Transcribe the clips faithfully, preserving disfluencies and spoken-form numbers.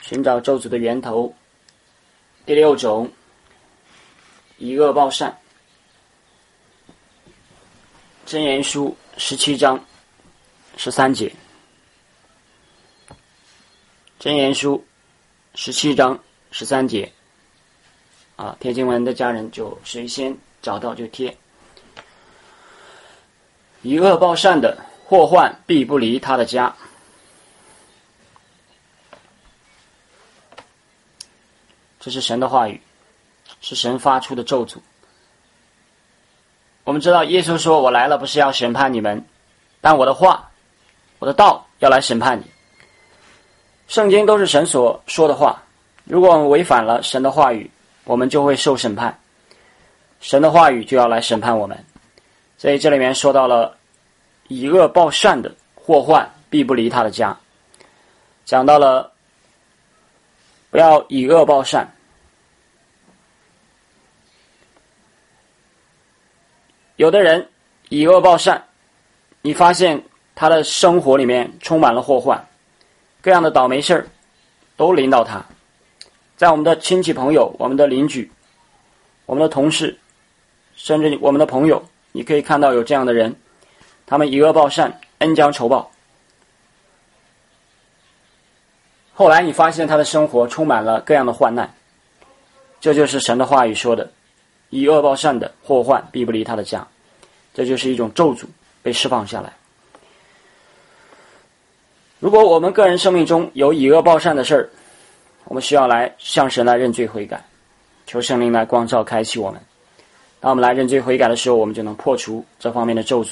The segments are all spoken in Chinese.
寻找咒诅的源头。第六种，以恶报善。箴言书十七章十三节。箴言书十七章十三节啊，贴经文的家人就谁先找到就贴。以恶报善的，祸患必不离他的家。这是神的话语，是神发出的咒诅。我们知道耶稣说，我来了不是要审判你们，但我的话我的道要来审判你。圣经都是神所说的话，如果我们违反了神的话语，我们就会受审判，神的话语就要来审判我们。所以这里面说到了以恶报善的，祸患必不离他的家，讲到了不要以恶报善。有的人以恶报善，你发现他的生活里面充满了祸患，各样的倒霉事儿都临到他。在我们的亲戚朋友、我们的邻居、我们的同事，甚至我们的朋友，你可以看到有这样的人，他们以恶报善，恩将仇报。后来你发现他的生活充满了各样的患难，这就是神的话语说的，以恶报善的，祸患必不离他的家。这就是一种咒诅被释放下来。如果我们个人生命中有以恶报善的事儿，我们需要来向神来认罪悔改，求圣灵来光照开启我们。当我们来认罪悔改的时候，我们就能破除这方面的咒诅。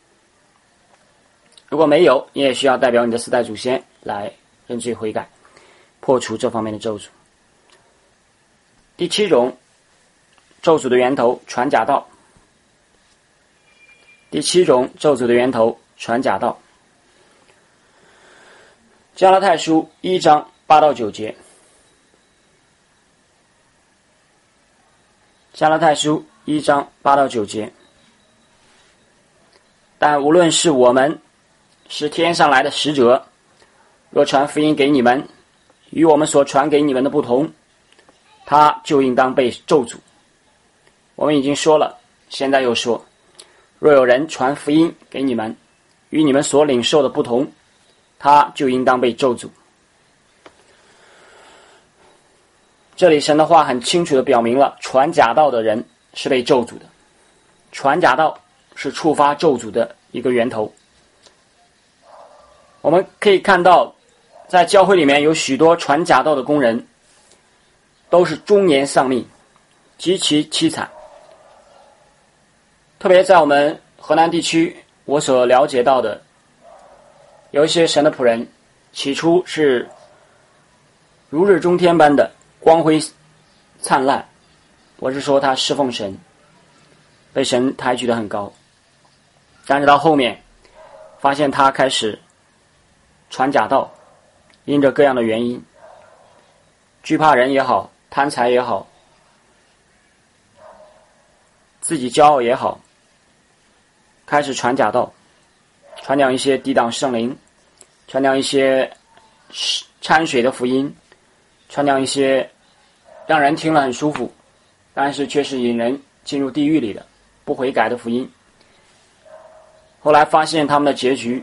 如果没有，你也需要代表你的四代祖先来认罪悔改，破除这方面的咒诅。第七种咒诅的源头，传假道。第七种咒诅的源头，传假道。加拉太书一章八到九节。加拉太书一章八到九节。但无论是我们是天上来的使者，若传福音给你们，与我们所传给你们的不同，他就应当被咒诅。我们已经说了，现在又说，若有人传福音给你们，与你们所领受的不同，他就应当被咒诅。这里神的话很清楚地表明了，传假道的人是被咒诅的。传假道是触发咒诅的一个源头。我们可以看到，在教会里面有许多传假道的工人，都是中年丧命，极其凄惨。特别在我们河南地区，我所了解到的，有一些神的仆人，起初是如日中天般的光辉灿烂，我是说他侍奉神，被神抬举得很高。但是到后面发现他开始传假道，因着各样的原因，惧怕人也好，贪财也好，自己骄傲也好，开始传假道，传讲一些抵挡圣灵，传讲一些掺水的福音，传讲一些让人听了很舒服，但是却是引人进入地狱里的不悔改的福音。后来发现他们的结局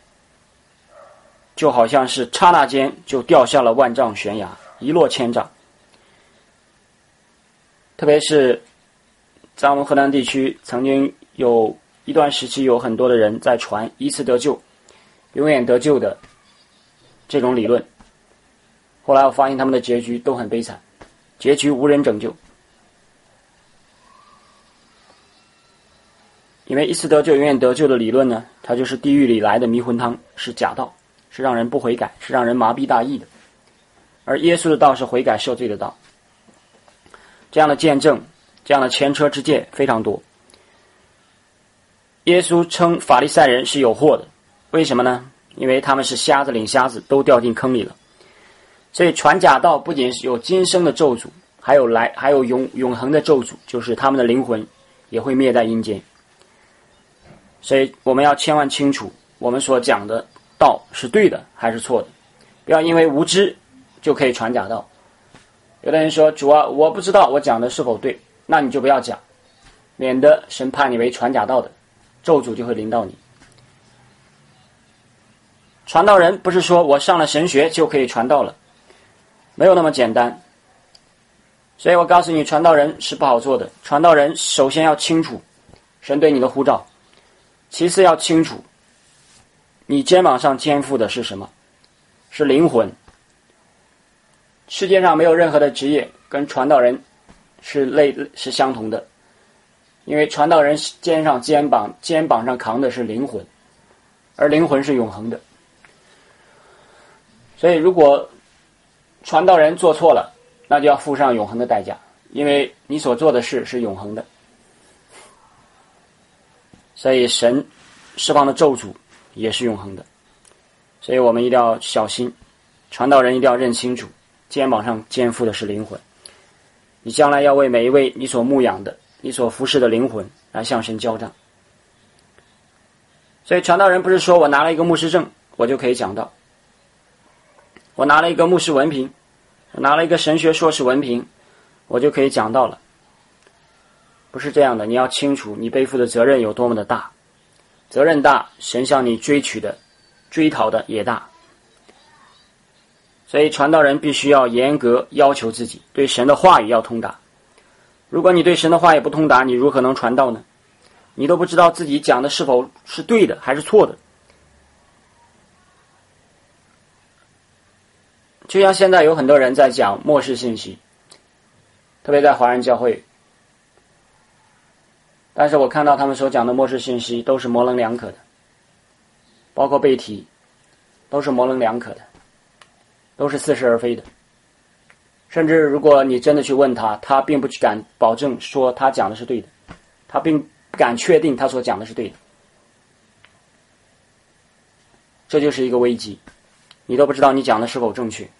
就好像是刹那间就掉下了万丈悬崖，一落千丈。特别是在我们河南地区，曾经有一段时期有很多的人在传一次得救永远得救的这种理论，后来我发现他们的结局都很悲惨，结局无人拯救。因为一次得救永远得救的理论呢，它就是地狱里来的迷魂汤，是假道，是让人不悔改，是让人麻痹大意的。而耶稣的道是悔改赦罪的道。这样的见证，这样的前车之鉴非常多。耶稣称法利赛人是有祸的，为什么呢？因为他们是瞎子领瞎子，都掉进坑里了。所以传假道不仅是有今生的咒诅，还有来还有永永恒的咒诅，就是他们的灵魂也会灭在阴间。所以我们要千万清楚，我们所讲的道是对的还是错的，不要因为无知就可以传假道。有的人说，主啊，我不知道我讲的是否对，那你就不要讲，免得神判你为传假道的，咒诅就会临到你。传道人不是说我上了神学就可以传道了，没有那么简单。所以我告诉你，传道人是不好做的。传道人首先要清楚神对你的呼召，其次要清楚你肩膀上肩负的是什么，是灵魂。世界上没有任何的职业跟传道人是类是相同的，因为传道人肩上肩膀肩膀上扛的是灵魂，而灵魂是永恒的。所以如果传道人做错了，那就要付上永恒的代价，因为你所做的事是永恒的。所以神释放的咒诅也是永恒的，所以我们一定要小心，传道人一定要认清楚，肩膀上肩负的是灵魂。你将来要为每一位你所牧养的、你所服侍的灵魂来向神交账。所以传道人不是说我拿了一个牧师证我就可以讲道，我拿了一个牧师文凭，我拿了一个神学硕士文凭，我就可以讲道了。不是这样的，你要清楚你背负的责任有多么的大，责任大，神向你追取的、追讨的也大。所以传道人必须要严格要求自己，对神的话语要通达。如果你对神的话语不通达，你如何能传道呢？你都不知道自己讲的是否是对的还是错的。就像现在有很多人在讲末世信息，特别在华人教会，但是我看到他们所讲的末世信息都是模棱两可的，包括背题都是模棱两可的，都是似是而非的。甚至如果你真的去问他，他并不敢保证说他讲的是对的，他并不敢确定他所讲的是对的。这就是一个危机，你都不知道你讲的是否正确，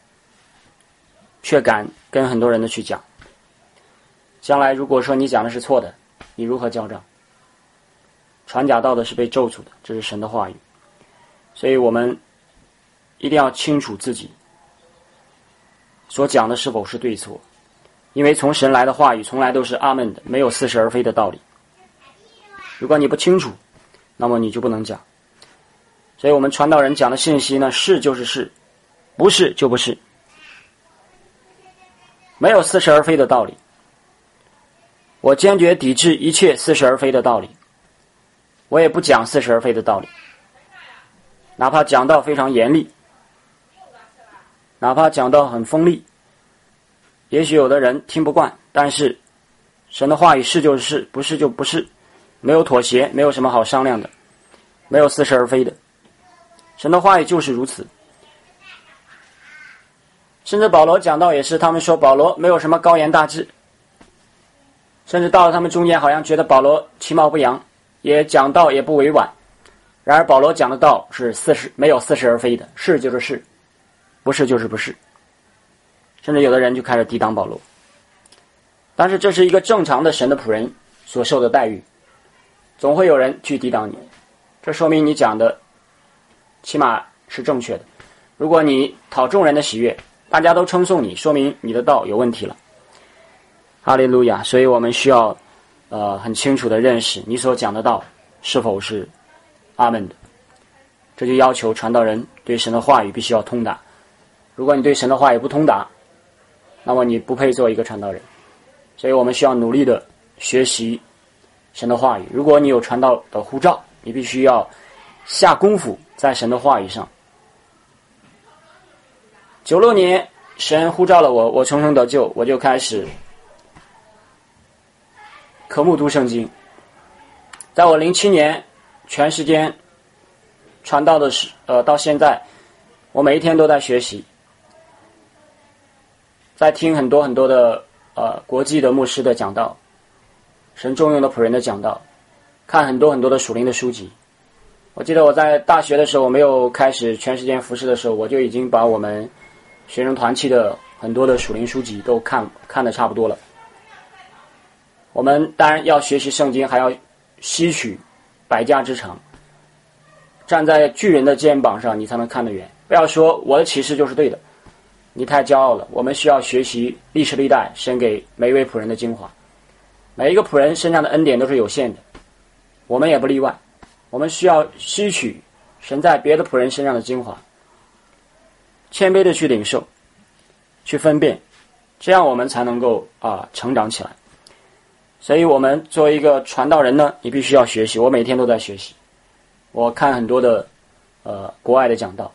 却敢跟很多人的去讲。将来如果说你讲的是错的，你如何交账？传假道的是被咒诅的，这是神的话语。所以我们一定要清楚自己所讲的是否是对错，因为从神来的话语从来都是阿门的，没有似是而非的道理。如果你不清楚，那么你就不能讲。所以我们传道人讲的信息呢，是就是是，不是就不是，没有似是而非的道理。我坚决抵制一切似是而非的道理，我也不讲似是而非的道理，哪怕讲到非常严厉，哪怕讲到很锋利，也许有的人听不惯，但是神的话语是就是是，不是就不是，没有妥协，没有什么好商量的，没有似是而非的，神的话语就是如此。甚至保罗讲到也是，他们说保罗没有什么高言大志，甚至到了他们中间好像觉得保罗其貌不扬，也讲道也不委婉。然而保罗讲的道是似是，没有似是而非的，是就是是，不是就是不是。甚至有的人就开始抵挡保罗，但是这是一个正常的神的仆人所受的待遇，总会有人去抵挡你，这说明你讲的起码是正确的。如果你讨众人的喜悦，大家都称颂你，说明你的道有问题了。哈利路亚！所以我们需要呃很清楚的认识你所讲的道是否是阿门的。这就要求传道人对神的话语必须要通达。如果你对神的话语不通达，那么你不配做一个传道人。所以我们需要努力的学习神的话语。如果你有传道的呼召，你必须要下功夫在神的话语上。九六年神呼召了我，我重生得救，我就开始渴慕读圣经。在我零七年全时间传道的时呃到现在，我每一天都在学习，在听很多很多的呃国际的牧师的讲道，神重用的仆人的讲道，看很多很多的属灵的书籍。我记得我在大学的时候，我没有开始全时间服侍的时候，我就已经把我们学生团契的很多的属灵书籍都看看得差不多了。我们当然要学习圣经，还要吸取百家之长，站在巨人的肩膀上你才能看得远。不要说我的启示就是对的， 你太骄傲了。我们需要学习历史历代神给每一位仆人的精华。每一个仆人身上的恩典都是有限的，我们也不例外。我们需要吸取神在别的仆人身上的精华，谦卑的去领受，去分辨，这样我们才能够啊成长起来。所以我们作为一个传道人呢，你必须要学习。我每天都在学习，我看很多的呃国外的讲道，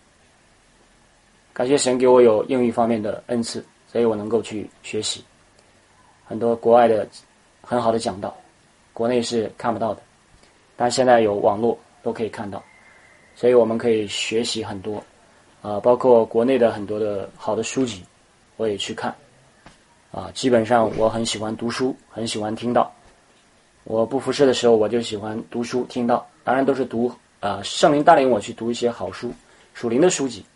感谢神给我有英语方面的恩赐，所以我能够去学习很多国外的很好的讲道，国内是看不到的，但现在有网络都可以看到，所以我们可以学习很多啊、呃，包括国内的很多的好的书籍，我也去看啊。基本上我很喜欢读书，很喜欢听道。我不服侍的时候，我就喜欢读书听道，当然都是读啊、呃，圣灵带领我去读一些好书，属灵的书籍。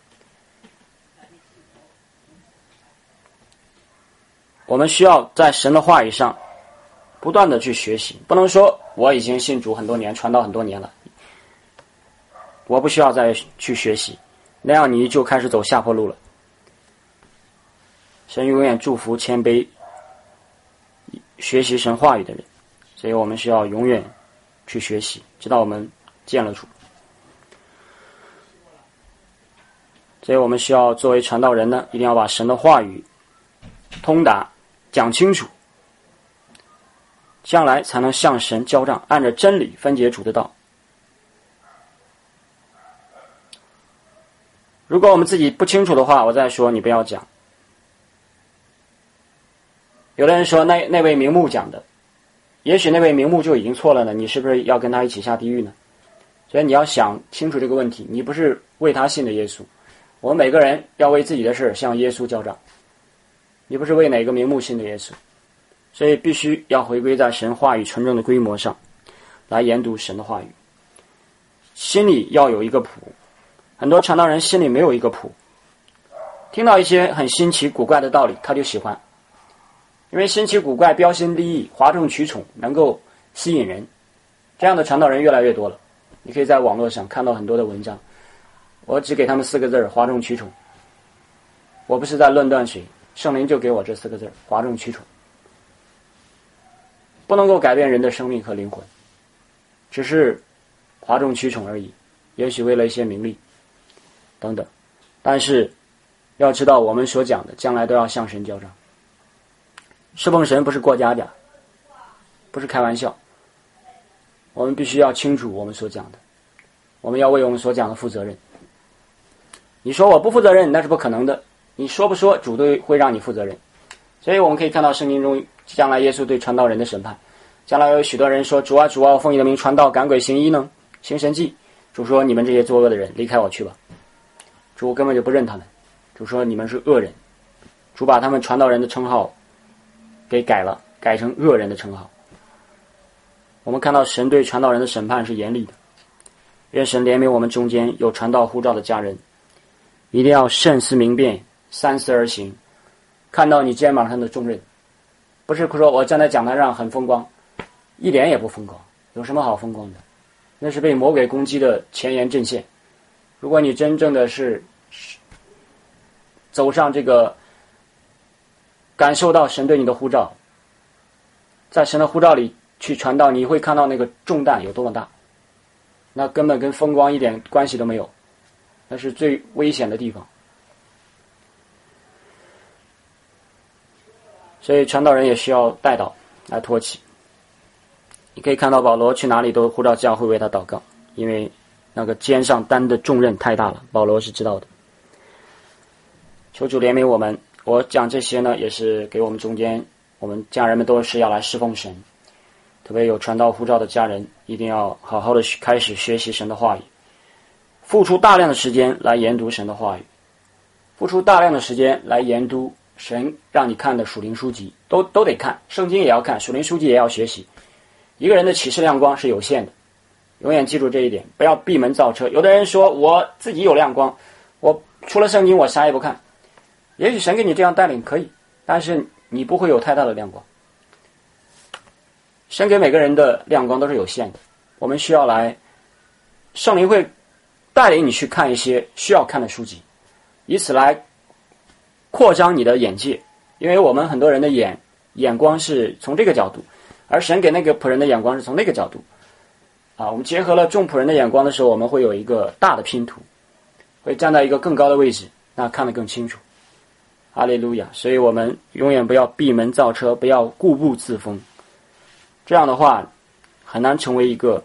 我们需要在神的话语上不断的去学习，不能说我已经信主很多年，传道很多年了，我不需要再去学习，那样你就开始走下坡路了。神永远祝福谦卑学习神话语的人，所以我们需要永远去学习，直到我们见了主。所以我们需要作为传道人呢，一定要把神的话语通达讲清楚，将来才能向神交账，按着真理分解主的道。如果我们自己不清楚的话，我再说你不要讲。有的人说那那位名目讲的，也许那位名目就已经错了呢，你是不是要跟他一起下地狱呢？所以你要想清楚这个问题，你不是为他信的耶稣，我们每个人要为自己的事向耶稣交账，你不是为哪个名目信的耶稣，所以必须要回归在神话语纯正的规模上来研读神的话语，心里要有一个谱。很多传道人心里没有一个谱，听到一些很新奇古怪的道理他就喜欢，因为新奇古怪标新立异哗众取宠能够吸引人，这样的传道人越来越多了。你可以在网络上看到很多的文章，我只给他们四个字：哗众取宠。我不是在论断谁，圣灵就给我这四个字：哗众取宠。不能够改变人的生命和灵魂，只是哗众取宠而已，也许为了一些名利等等，但是要知道我们所讲的将来都要向神交账。侍奉神不是过家家，不是开玩笑，我们必须要清楚我们所讲的，我们要为我们所讲的负责任。你说我不负责任，那是不可能的，你说不说主都会让你负责任。所以我们可以看到圣经中将来耶稣对传道人的审判，将来有许多人说，主啊主啊，我奉你的名传道赶鬼行医能行神迹，主说你们这些作恶的人离开我去吧，主根本就不认他们，主说你们是恶人，主把他们传道人的称号给改了，改成恶人的称号。我们看到神对传道人的审判是严厉的，愿神怜悯我们中间有传道呼召的家人，一定要慎思明辨，三思而行，看到你肩膀上的重任，不是说我站在讲台上很风光，一点也不风光，有什么好风光的？那是被魔鬼攻击的前沿阵线。如果你真正的是走上这个感受到神对你的呼召，在神的呼召里去传道，你会看到那个重担有多么大，那根本跟风光一点关系都没有，那是最危险的地方。所以传道人也需要代祷来托起。你可以看到保罗去哪里都呼召教会为他祷告，因为那个肩上担的重任太大了，保罗是知道的。求主怜悯我们，我讲这些呢，也是给我们中间我们家人们都是要来侍奉神，特别有传道呼召的家人，一定要好好的开始学习神的话语，付出大量的时间来研读神的话语，付出大量的时间来研读神让你看的属灵书籍，都都得看，圣经也要看，属灵书籍也要学习。一个人的启示亮光是有限的，永远记住这一点，不要闭门造车。有的人说我自己有亮光，我除了圣经我啥也不看，也许神给你这样带领可以，但是你不会有太大的亮光。神给每个人的亮光都是有限的，我们需要来，圣灵会带领你去看一些需要看的书籍，以此来扩张你的眼界，因为我们很多人的眼眼光是从这个角度，而神给那个仆人的眼光是从那个角度啊。我们结合了众仆人的眼光的时候，我们会有一个大的拼图，会站在一个更高的位置，那看得更清楚。哈利路亚！所以我们永远不要闭门造车，不要固步自封，这样的话很难成为一个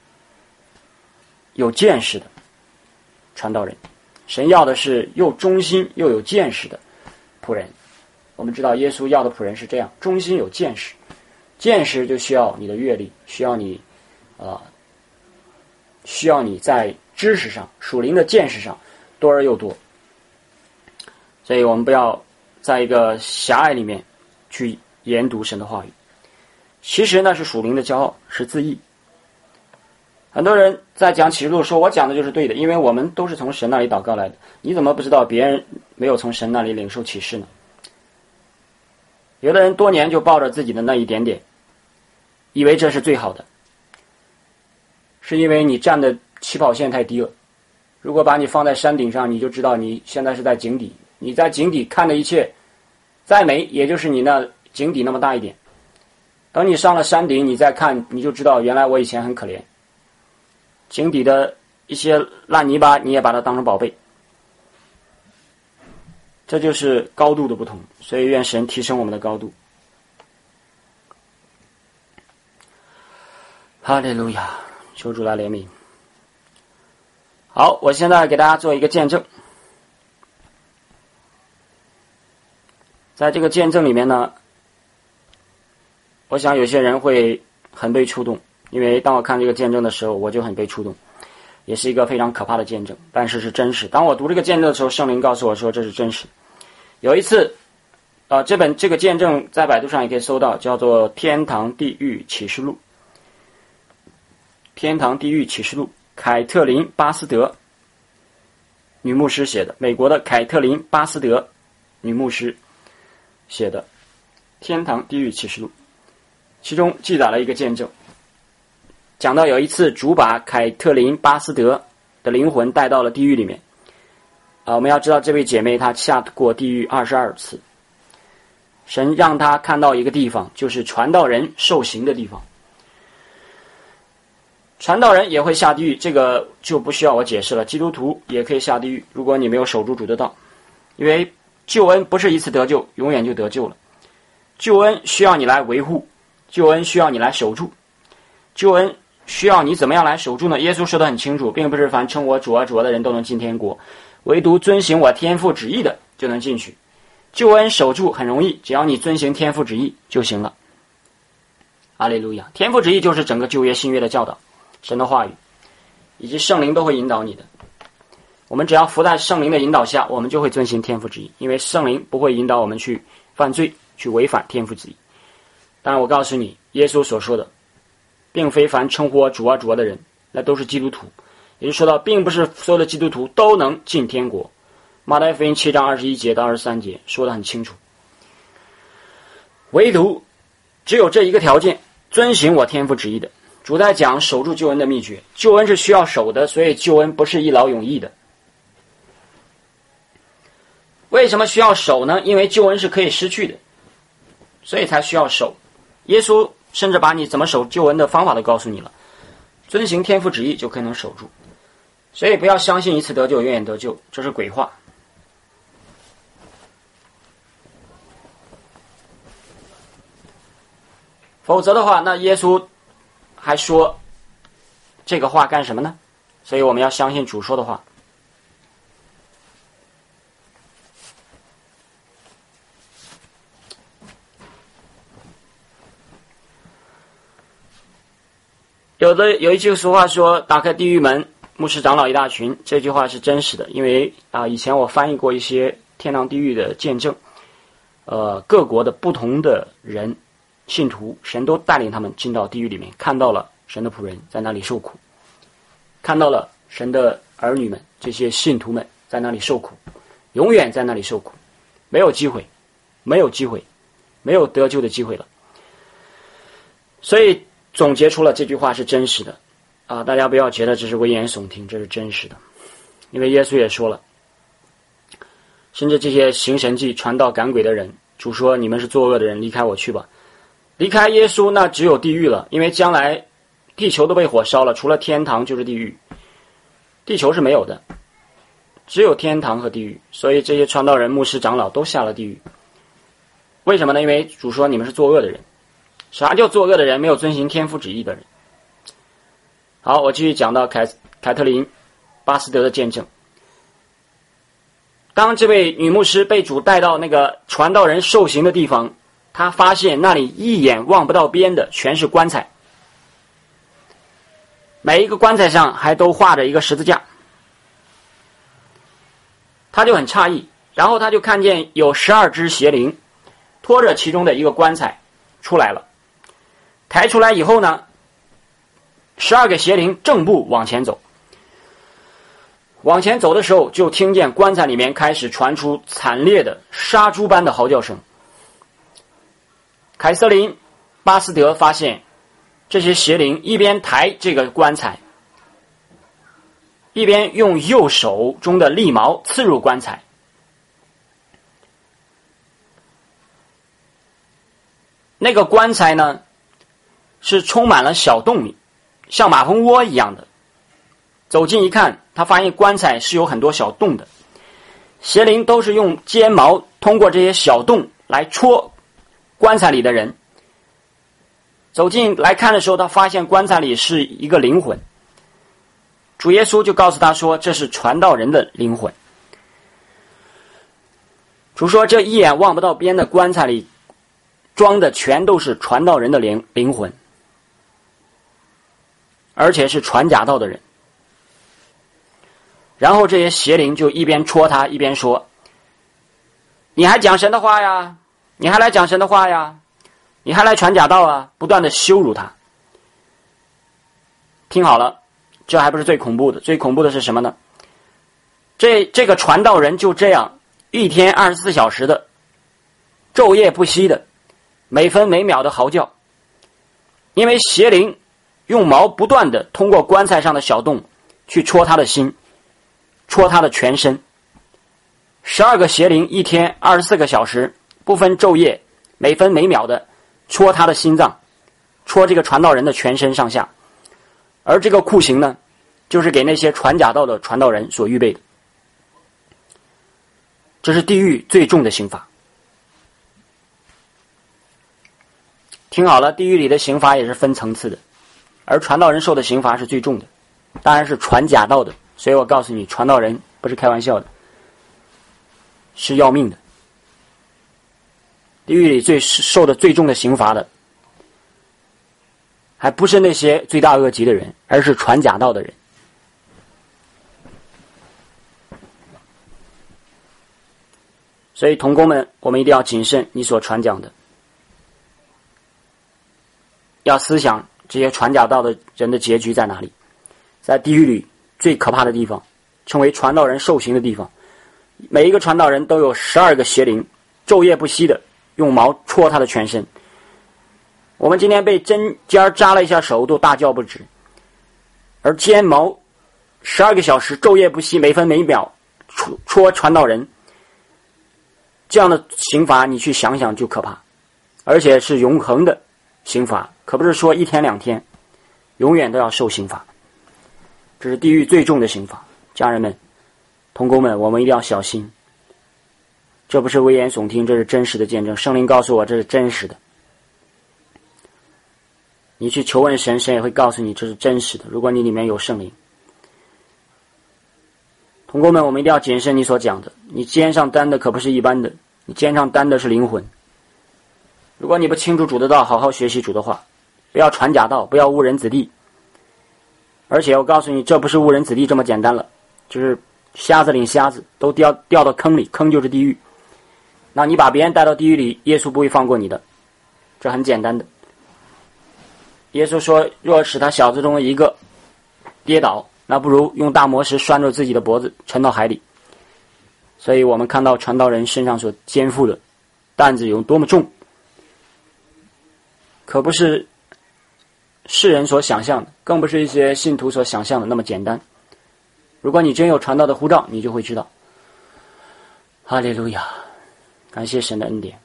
有见识的传道人。神要的是又忠心又有见识的仆人。我们知道耶稣要的仆人是这样，忠心有见识。见识就需要你的阅历，需要你呃，需要你在知识上，属灵的见识上多而又多。所以我们不要在一个狭隘里面去研读神的话语，其实那是属灵的骄傲，是自义。很多人在讲启示录说我讲的就是对的，因为我们都是从神那里祷告来的，你怎么不知道别人没有从神那里领受启示呢？有的人多年就抱着自己的那一点点，以为这是最好的，是因为你站的起跑线太低了。如果把你放在山顶上，你就知道你现在是在井底，你在井底看的一切再美，也就是你那井底那么大一点。等你上了山顶，你再看，你就知道原来我以前很可怜。井底的一些烂泥巴，你也把它当成宝贝。这就是高度的不同，所以愿神提升我们的高度。哈利路亚，求主来怜悯。好，我现在给大家做一个见证。在这个见证里面呢，我想有些人会很被触动，因为当我看这个见证的时候，我就很被触动，也是一个非常可怕的见证，但是是真实。当我读这个见证的时候，圣灵告诉我说这是真实。有一次呃，这本这个见证在百度上也可以搜到，叫做《天堂地狱启示录》。天堂地狱启示录，凯特琳·巴斯德女牧师写的，美国的凯特琳·巴斯德女牧师写的《天堂地狱启示录》，其中记载了一个见证，讲到有一次主把凯特琳·巴斯德的灵魂带到了地狱里面。啊，我们要知道这位姐妹她下过地狱二十二次，神让她看到一个地方，就是传道人受刑的地方。传道人也会下地狱，这个就不需要我解释了。基督徒也可以下地狱，如果你没有守住主的道，因为救恩不是一次得救永远就得救了，救恩需要你来维护，救恩需要你来守住，救恩需要你怎么样来守住呢？耶稣说得很清楚，并不是凡称我主啊主啊的人都能进天国，唯独遵行我天父旨意的就能进去。救恩守住很容易，只要你遵行天父旨意就行了。哈利路亚！天父旨意就是整个旧约新约的教导，神的话语以及圣灵都会引导你的。我们只要服在圣灵的引导下，我们就会遵行天父旨意，因为圣灵不会引导我们去犯罪，去违反天父旨意。当然我告诉你，耶稣所说的并非凡称呼我主啊主啊的人，那都是基督徒，也就是说到并不是所有的基督徒都能进天国。马太福音七章二十一节到二十三节说得很清楚，唯独只有这一个条件，遵行我天父旨意的。主在讲守住救恩的秘诀，救恩是需要守的，所以救恩不是一劳永逸的。为什么需要守呢？因为救恩是可以失去的，所以才需要守。耶稣甚至把你怎么守救恩的方法都告诉你了，遵行天父旨意就可能守住。所以不要相信一次得救永远得救，这是鬼话。否则的话，那耶稣还说这个话干什么呢？所以我们要相信主说的话。有的有一句俗话说，打开地狱门，牧师长老一大群，这句话是真实的。因为啊，以前我翻译过一些天堂地狱的见证，呃，各国的不同的人信徒，神都带领他们进到地狱里面，看到了神的仆人在那里受苦，看到了神的儿女们，这些信徒们在那里受苦，永远在那里受苦，没有机会，没有机会，没有得救的机会了。所以总结出了这句话是真实的啊！大家不要觉得这是危言耸听，这是真实的。因为耶稣也说了， 甚至这些行神迹、传道赶鬼的人，主说你们是作恶的人，离开我去吧。离开耶稣，那只有地狱了，因为将来地球都被火烧了，除了天堂就是地狱，地球是没有的，只有天堂和地狱。所以这些传道人、牧师、长老都下了地狱。为什么呢？因为主说你们是作恶的人。啥叫作恶的人？没有遵行天父旨意的人。好，我继续讲到凯凯特琳·巴斯德的见证。当这位女牧师被主带到那个传道人受刑的地方，她发现那里一眼望不到边的全是棺材，每一个棺材上还都画着一个十字架。她就很诧异，然后她就看见有十二只邪灵拖着其中的一个棺材出来了。抬出来以后呢，十二个邪灵正步往前走。往前走的时候，就听见棺材里面开始传出惨烈的杀猪般的嚎叫声。凯瑟琳·巴斯德发现，这些邪灵一边抬这个棺材，一边用右手中的利矛刺入棺材。那个棺材呢，是充满了小洞，像马蜂窝一样的。走近一看，他发现棺材是有很多小洞的，邪灵都是用尖矛通过这些小洞来戳棺材里的人。走近来看的时候，他发现棺材里是一个灵魂。主耶稣就告诉他说，这是传道人的灵魂。主说，这一眼望不到边的棺材里装的全都是传道人的灵灵魂，而且是传假道的人。然后这些邪灵就一边戳他，一边说，你还讲神的话呀？你还来讲神的话呀？你还来传假道啊？不断的羞辱他。听好了，这还不是最恐怖的，最恐怖的是什么呢？这这个传道人就这样一天二十四小时的昼夜不息的每分每秒的嚎叫，因为邪灵用矛不断的通过棺材上的小洞去戳他的心，戳他的全身。十二个邪灵一天二十四个小时不分昼夜，每分每秒的戳他的心脏，戳这个传道人的全身上下。而这个酷刑呢，就是给那些传假道的传道人所预备的。这是地狱最重的刑罚。听好了，地狱里的刑罚也是分层次的，而传道人受的刑罚是最重的，当然是传假道的。所以我告诉你，传道人不是开玩笑的，是要命的。地狱里最受的最重的刑罚的，还不是那些罪大恶极的人，而是传假道的人。所以同工们，我们一定要谨慎你所传讲的，要思想这些传假道的人的结局在哪里。在地狱里最可怕的地方，称为传道人受刑的地方，每一个传道人都有十二个邪灵昼夜不息的用矛戳他的全身。我们今天被针尖扎了一下手都大叫不止，而尖矛十二个小时昼夜不息，每分每秒戳戳传道人，这样的刑罚你去想想就可怕，而且是永恒的刑罚，可不是说一天两天，永远都要受刑罚。这是地狱最重的刑罚。家人们，同工们，我们一定要小心，这不是危言耸听，这是真实的见证。圣灵告诉我这是真实的，你去求问神，神也会告诉你这是真实的，如果你里面有圣灵。同工们，我们一定要谨慎你所讲的，你肩上担的可不是一般的，你肩上担的是灵魂。如果你不清楚主的道，好好学习主的话，不要传假道，不要误人子弟。而且我告诉你，这不是误人子弟这么简单了，就是瞎子领瞎子，都掉掉到坑里，坑就是地狱。那你把别人带到地狱里，耶稣不会放过你的，这很简单的。耶稣说，若使他小子中的一个跌倒，那不如用大磨石拴住自己的脖子，沉到海里。所以我们看到传道人身上所肩负的担子有多么重，可不是世人所想象的，更不是一些信徒所想象的那么简单。如果你真有传道的护照，你就会知道。 哈利路亚，感谢神的恩典。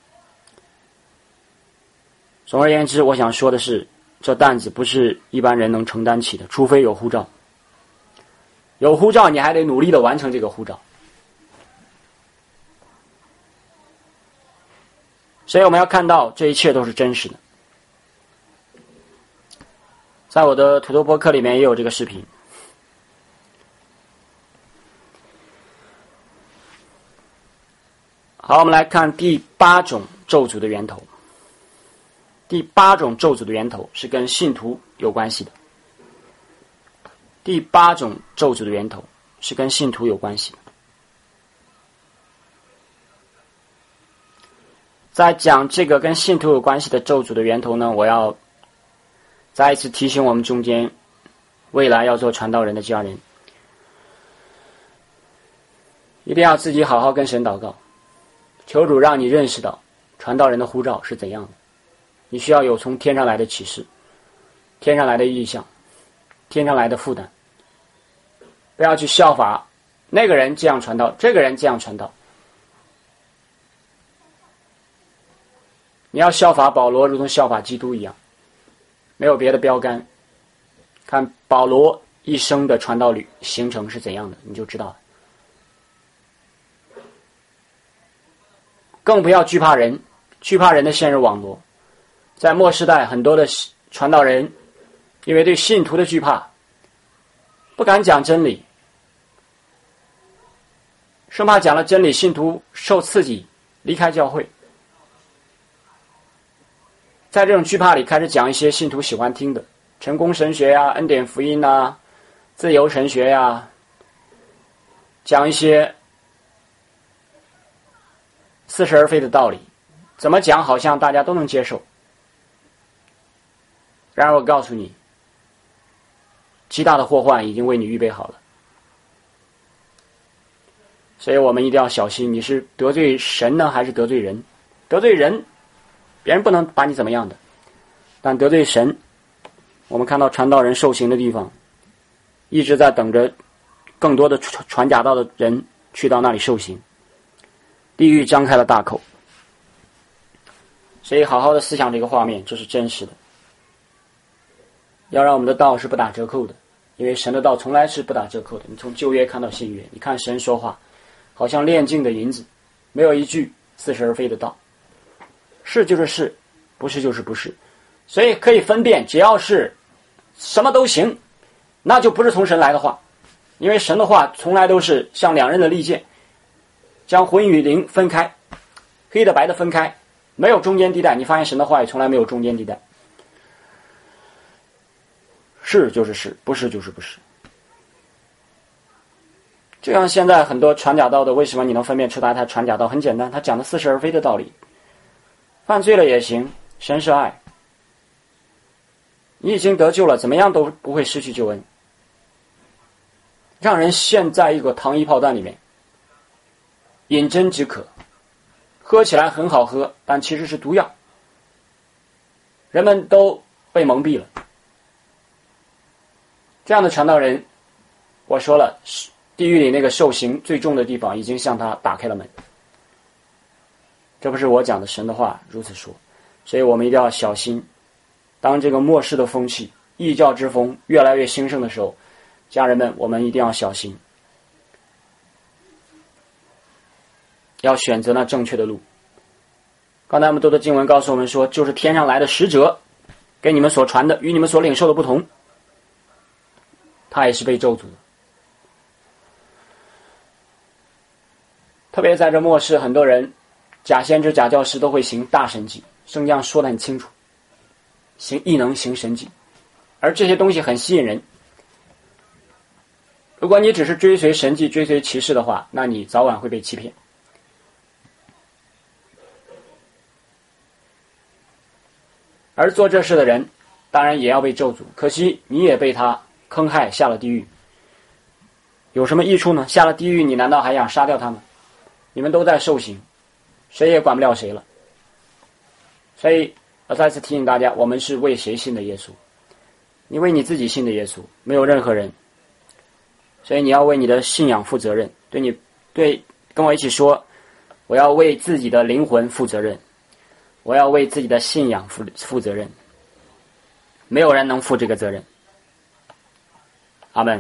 总而言之，我想说的是，这担子不是一般人能承担起的，除非有护照。有护照，你还得努力的完成这个护照。所以我们要看到，这一切都是真实的。在我的土豆播客里面也有这个视频。好，我们来看第八种咒诅的源头。第八种咒诅的源头是跟信徒有关系的。第八种咒诅的源头是跟信徒有关系的。在讲这个跟信徒有关系的咒诅的源头呢，我要再一次提醒我们中间未来要做传道人的家人，一定要自己好好跟神祷告，求主让你认识到传道人的呼召是怎样的。你需要有从天上来的启示，天上来的意象，天上来的负担。不要去效法那个人这样传道，这个人这样传道。你要效法保罗，如同效法基督一样，没有别的标杆。看保罗一生的传道旅行程是怎样的，你就知道了。更不要惧怕人，惧怕人的陷入网罗。在末世代，很多的传道人因为对信徒的惧怕，不敢讲真理，生怕讲了真理，信徒受刺激离开教会。在这种惧怕里，开始讲一些信徒喜欢听的成功神学呀、恩典福音啊、自由神学呀，讲一些似是而非的道理，怎么讲好像大家都能接受。然而我告诉你，极大的祸患已经为你预备好了。所以我们一定要小心，你是得罪神呢，还是得罪人？得罪人，别人不能把你怎么样的，但得罪神，我们看到传道人受刑的地方，一直在等着更多的传假道的人去到那里受刑。地狱张开了大口。所以好好的思想这个画面，这是真实的。要让我们的道是不打折扣的，因为神的道从来是不打折扣的。你从旧约看到新约，你看神说话好像炼净的银子，没有一句似是而非的道，是就是是，不是就是不是。所以可以分辨，只要是什么都行，那就不是从神来的话。因为神的话从来都是像两刃的利剑，将魂与灵分开，黑的白的分开，没有中间地带。你发现神的话也从来没有中间地带，是就是是，不是就是不是。就像现在很多传假道的，为什么你能分辨出他他传假道？很简单，他讲的似是而非的道理。犯罪了也行，神是爱，你已经得救了，怎么样都不会失去救恩。让人陷在一个糖衣炮弹里面，饮鸩止渴，喝起来很好喝，但其实是毒药。人们都被蒙蔽了。这样的传道人，我说了，地狱里那个受刑最重的地方已经向他打开了门。这不是我讲的，神的话如此说。所以我们一定要小心，当这个末世的风气、异教之风越来越兴盛的时候，家人们，我们一定要小心，要选择那正确的路。刚才我们读的经文告诉我们说，就是天上来的使者跟你们所传的与你们所领受的不同，他也是被咒诅的。特别在这末世，很多人假先知假教师都会行大神迹，圣经说得很清楚，行异能行神迹，而这些东西很吸引人。如果你只是追随神迹追随骑士的话，那你早晚会被欺骗。而做这事的人当然也要被咒诅，可惜你也被他坑害下了地狱。有什么益处呢？下了地狱你难道还想杀掉他们？你们都在受刑，谁也管不了谁了。所以我再次提醒大家，我们是为谁信的耶稣？你为你自己信的耶稣，没有任何人。所以你要为你的信仰负责任。对你对跟我一起说， 我要为自己的灵魂负责任，我要为自己的信仰负负责任。没有人能负这个责任。阿们。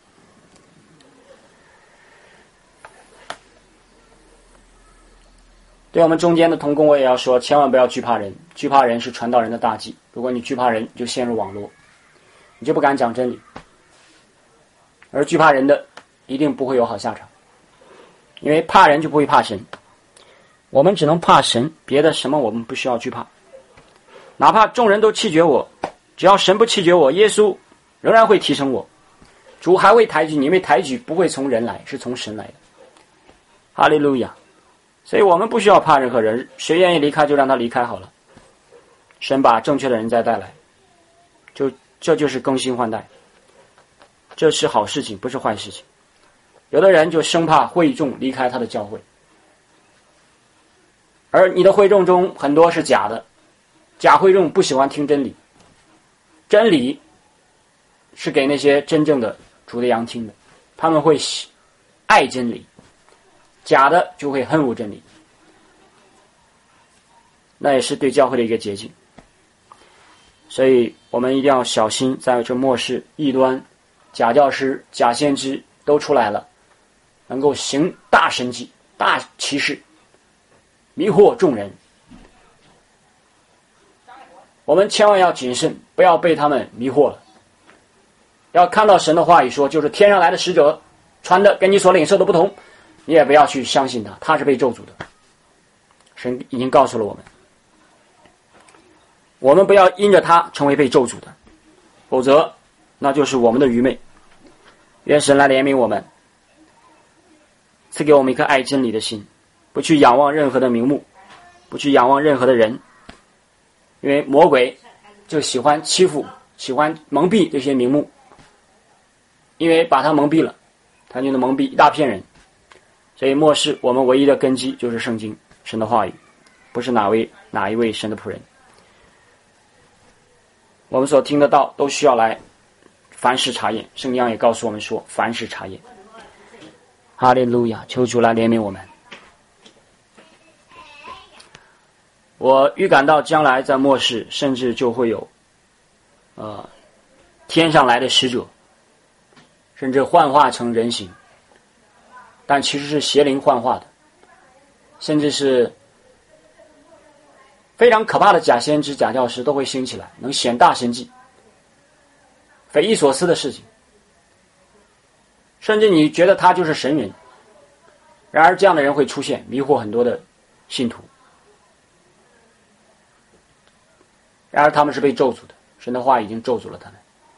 对我们中间的同工，我也要说，千万不要惧怕人。惧怕人是传道人的大忌。如果你惧怕人，你就陷入网络，你就不敢讲真理。而惧怕人的，一定不会有好下场。因为怕人就不会怕神。我们只能怕神，别的什么我们不需要惧怕。哪怕众人都弃绝我，只要神不弃绝我，耶稣仍然会提升我。主还会抬举你，因为抬举不会从人来，是从神来的。哈利路亚。所以我们不需要怕任何人，谁愿意离开就让他离开好了。神把正确的人再带来，就这就是更新换代，这是好事情，不是坏事情。有的人就生怕会众离开他的教会，而你的会众中很多是假的，假会众不喜欢听真理，真理是给那些真正的主的羊听的，他们会爱真理，假的就会恨恶真理，那也是对教会的一个捷径。所以我们一定要小心，在这末世异端、假教师、假先知都出来了，能够行大神迹、大奇事，迷惑众人。我们千万要谨慎，不要被他们迷惑了。要看到神的话语说，就是天上来的使者传的跟你所领受的不同，你也不要去相信他，他是被咒诅的。神已经告诉了我们，我们不要因着他成为被咒诅的，否则那就是我们的愚昧。愿神来怜悯我们，赐给我们一颗爱真理的心，不去仰望任何的名目，不去仰望任何的人，因为魔鬼就喜欢欺负，喜欢蒙蔽这些名目，因为把他蒙蔽了，他就能蒙蔽一大片人。所以末世我们唯一的根基就是圣经，神的话语，不是哪位哪一位神的仆人。我们所听得到都需要来凡事查验，圣经也告诉我们说凡事查验。哈利路亚，求主来怜悯我们。我预感到将来在末世甚至就会有呃天上来的使者，甚至幻化成人形，但其实是邪灵幻化的，甚至是非常可怕的假先知、假教师都会兴起来，能显大神迹，匪夷所思的事情，甚至你觉得他就是神人。然而这样的人会出现，迷惑很多的信徒。然而他们是被咒诅的，神的话已经咒诅了他们。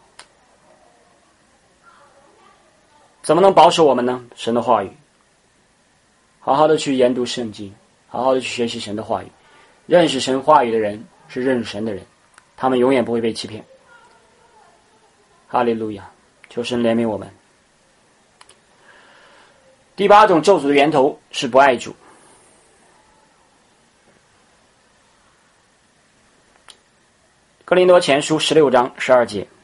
怎么能保守我们呢？神的话语，好好的去研读圣经，好好的去学习神的话语。认识神话语的人是认识神的人，他们永远不会被欺骗。哈利路亚，求神怜悯我们。第八种咒诅的源头是不爱主。哥林多前书十六章十二节。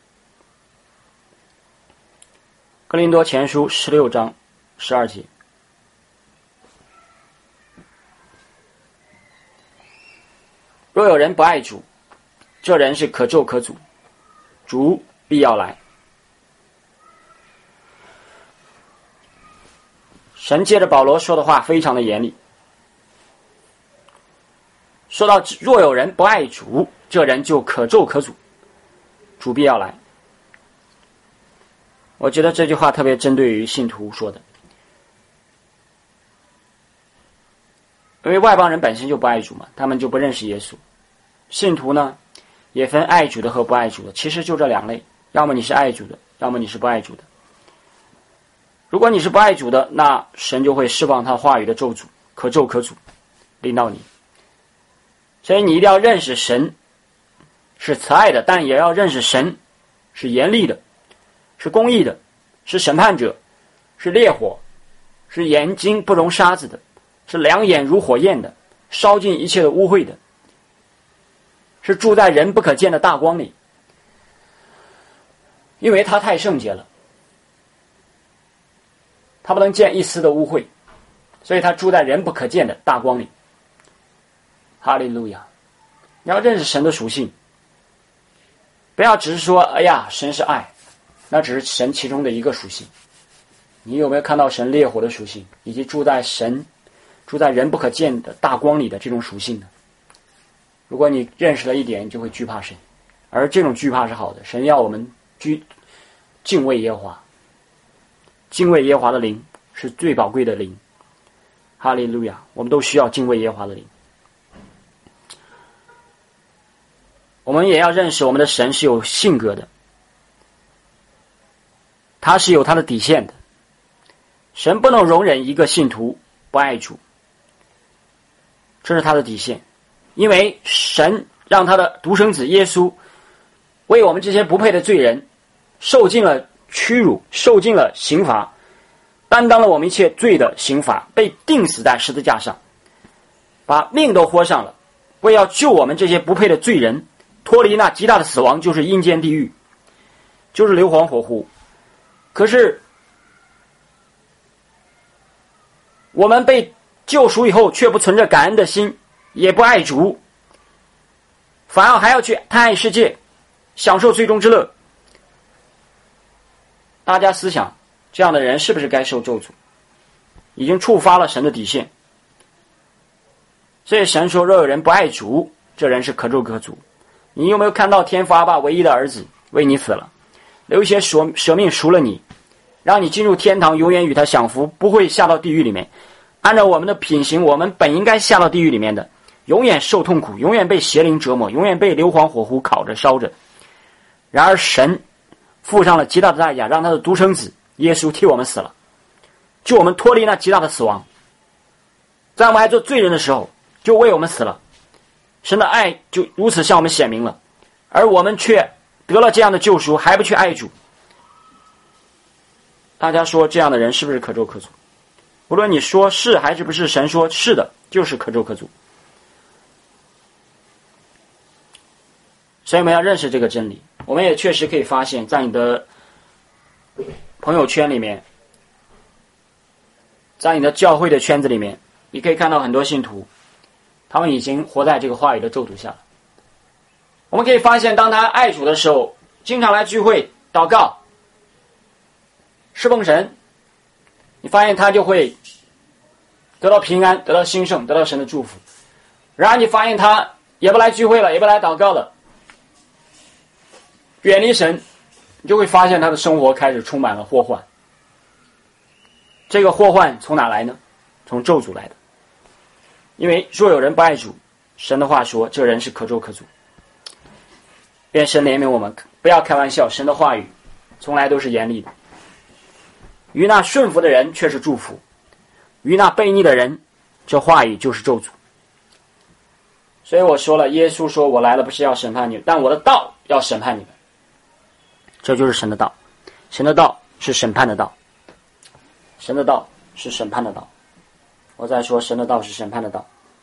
哥林多前书十六章十二节。若有人不爱主，这人是可咒可诅，主必要来。神借着保罗说的话非常的严厉，说到若有人不爱主，这人就可咒可诅，主必要来。我觉得这句话特别针对于信徒说的，因为外邦人本身就不爱主嘛，他们就不认识耶稣。信徒呢也分爱主的和不爱主的，其实就这两类，要么你是爱主的，要么你是不爱主的。如果你是不爱主的，那神就会释放他话语的咒诅，可咒可诅临到你。所以你一定要认识神是慈爱的，但也要认识神是严厉的，是公义的，是审判者，是烈火，是眼睛不容沙子的，是两眼如火焰的，烧尽一切的污秽的，是住在人不可见的大光里，因为他太圣洁了，他不能见一丝的污秽， 所以他住在人不可见的大光里。哈利路亚！你要认识神的属性，不要只是说哎呀神是爱，那只是神其中的一个属性。你有没有看到神烈火的属性，以及住在神住在人不可见的大光里的这种属性呢？如果你认识了一点，你就会惧怕神，而这种惧怕是好的。神要我们居敬畏耶和华，敬畏耶和华的灵是最宝贵的灵。哈利路亚！我们都需要敬畏耶和华的灵。我们也要认识我们的神是有性格的，他是有他的底线的。神不能容忍一个信徒不爱主，这是他的底线。因为神让他的独生子耶稣为我们这些不配的罪人受尽了屈辱，受尽了刑罚，担当了我们一切罪的刑罚，被钉死在十字架上，把命都豁上了，为要救我们这些不配的罪人脱离那极大的死亡，就是阴间地狱，就是硫磺火湖。可是我们被救赎以后，却不存着感恩的心，也不爱主，反而还要去贪爱世界，享受最终之乐。大家思想，这样的人是不是该受咒诅？已经触发了神的底线。所以神说，若有人不爱主，这人是可咒可诅。你有没有看到天父阿爸唯一的儿子为你死了，流血舍舍命赎了你，让你进入天堂，永远与他享福，不会下到地狱里面。按照我们的品行，我们本应该下到地狱里面的，永远受痛苦，永远被邪灵折磨，永远被硫磺火湖烤着烧着。然而神付上了极大的代价，让他的独生子耶稣替我们死了，救我们脱离那极大的死亡。在我们还做罪人的时候，就为我们死了。神的爱就如此向我们显明了，而我们却得了这样的救赎，还不去爱主。大家说这样的人是不是可咒可诅？无论你说是还是不是，神说是的，就是可咒可诅。所以我们要认识这个真理。我们也确实可以发现，在你的朋友圈里面，在你的教会的圈子里面，你可以看到很多信徒，他们已经活在这个话语的咒诅下了。我们可以发现，当他爱主的时候，经常来聚会祷告侍奉神，你发现他就会得到平安，得到兴盛，得到神的祝福。然而你发现他也不来聚会了，也不来祷告了，远离神，你就会发现他的生活开始充满了祸患。这个祸患从哪来呢？从咒诅来的。因为若有人不爱主，神的话说，这人是可咒可诅。愿神怜悯我们，不要开玩笑，神的话语从来都是严厉的。于那顺服的人却是祝福，于那悖逆的人，这话语就是咒诅。所以我说了，耶稣说，我来了不是要审判你们，但我的道要审判你们。这就是神的道，神的道是审判的道，神的道是审判的道。我再说，神的道是审判的道。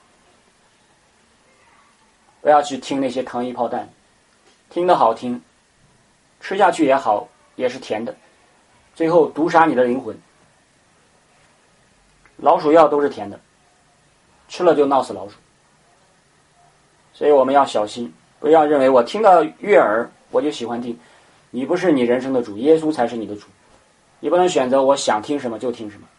不要去听那些糖衣炮弹，听得好听，吃下去也好，也是甜的，最后毒杀你的灵魂。老鼠药都是甜的，吃了就闹死老鼠。所以我们要小心，不要认为我听到悦耳我就喜欢听。你不是你人生的主，耶稣才是你的主。你不能选择我想听什么就听什么。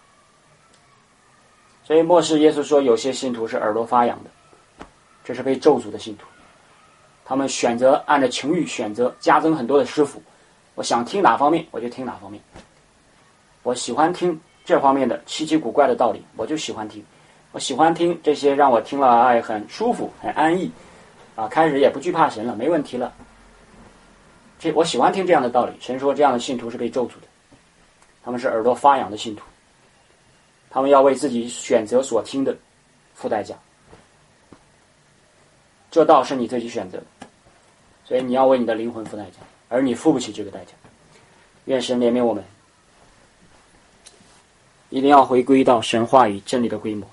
所以末世耶稣说，有些信徒是耳朵发痒的，这是被咒诅的信徒。他们选择按照情欲选择加增很多的师傅，我想听哪方面我就听哪方面，我喜欢听这方面的稀奇古怪的道理我就喜欢听，我喜欢听这些让我听了哎很舒服很安逸啊，开始也不惧怕神了，没问题了。这我喜欢听这样的道理。神说这样的信徒是被咒诅的，他们是耳朵发痒的信徒，他们要为自己选择所听的付代价。这道是你自己选择的，所以你要为你的灵魂付代价，而你付不起这个代价。愿神怜悯我们，一定要回归到神话与真理的规模。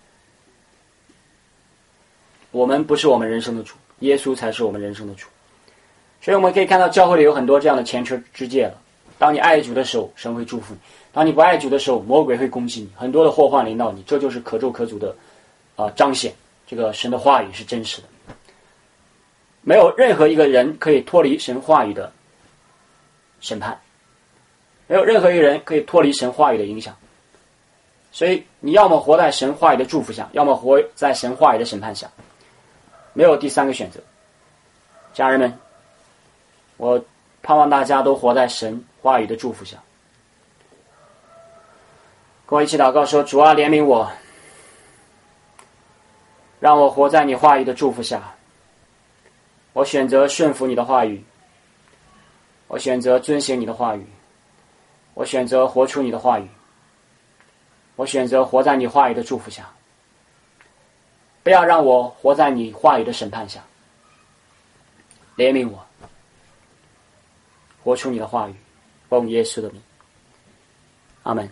我们不是我们人生的主，耶稣才是我们人生的主。所以我们可以看到教会里有很多这样的前车之鉴了， 当你爱主的时候，神会祝福你；当你不爱主的时候，魔鬼会攻击你，很多的祸患临到你。这就是可咒可诅的啊、呃、彰显。这个神的话语是真实的，没有任何一个人可以脱离神话语的审判，没有任何一个人可以脱离神话语的影响。所以你要么活在神话语的祝福下，要么活在神话语的审判下，没有第三个选择。家人们，我盼望大家都活在神话语的祝福下。跟我一起祷告说，主啊，怜悯我，让我活在你话语的祝福下。我选择顺服你的话语，我选择遵行你的话语，我选择活出你的话语，我选择活在你话语的祝福下。不要让我活在你话语的审判下。怜悯我，活出你的话语，奉耶稣的名，阿们。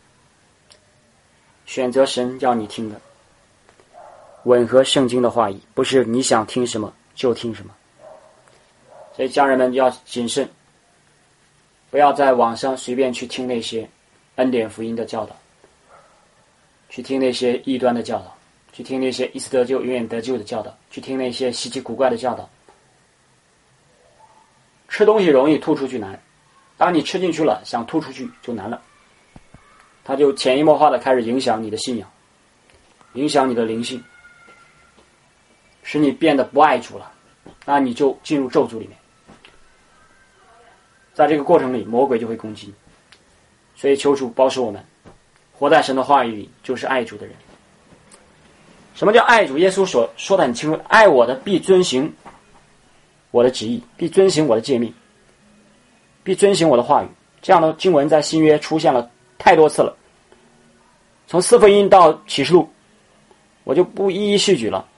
选择神要你听的，吻合圣经的话语，不是你想听什么就听什么。所以家人们要谨慎，不要在网上随便去听那些恩典福音的教导，去听那些异端的教导，去听那些一次得救永远得救的教导，去听那些稀奇古怪的教导。吃东西容易，吐出去难。当你吃进去了，想吐出去就难了。它就潜移默化的开始影响你的信仰，影响你的灵性，使你变得不爱主了，那你就进入咒诅里面。在这个过程里，魔鬼就会攻击你。所以求主保守我们，活在神的话语里就是爱主的人。什么叫爱主？耶稣所说的很清楚，爱我的必遵行我的旨意，必遵行我的诫命，必遵行我的话语。这样的经文在新约出现了太多次了，从四福音到启示录，我就不一一细举了。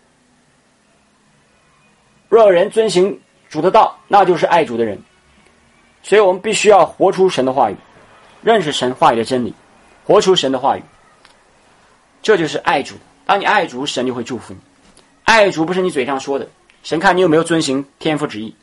若有人遵行主的道，那就是爱主的人。所以我们必须要活出神的话语，认识神话语的真理，活出神的话语，这就是爱主。当你爱主，神就会祝福你。爱主不是你嘴上说的，神看你有没有遵行天父旨意。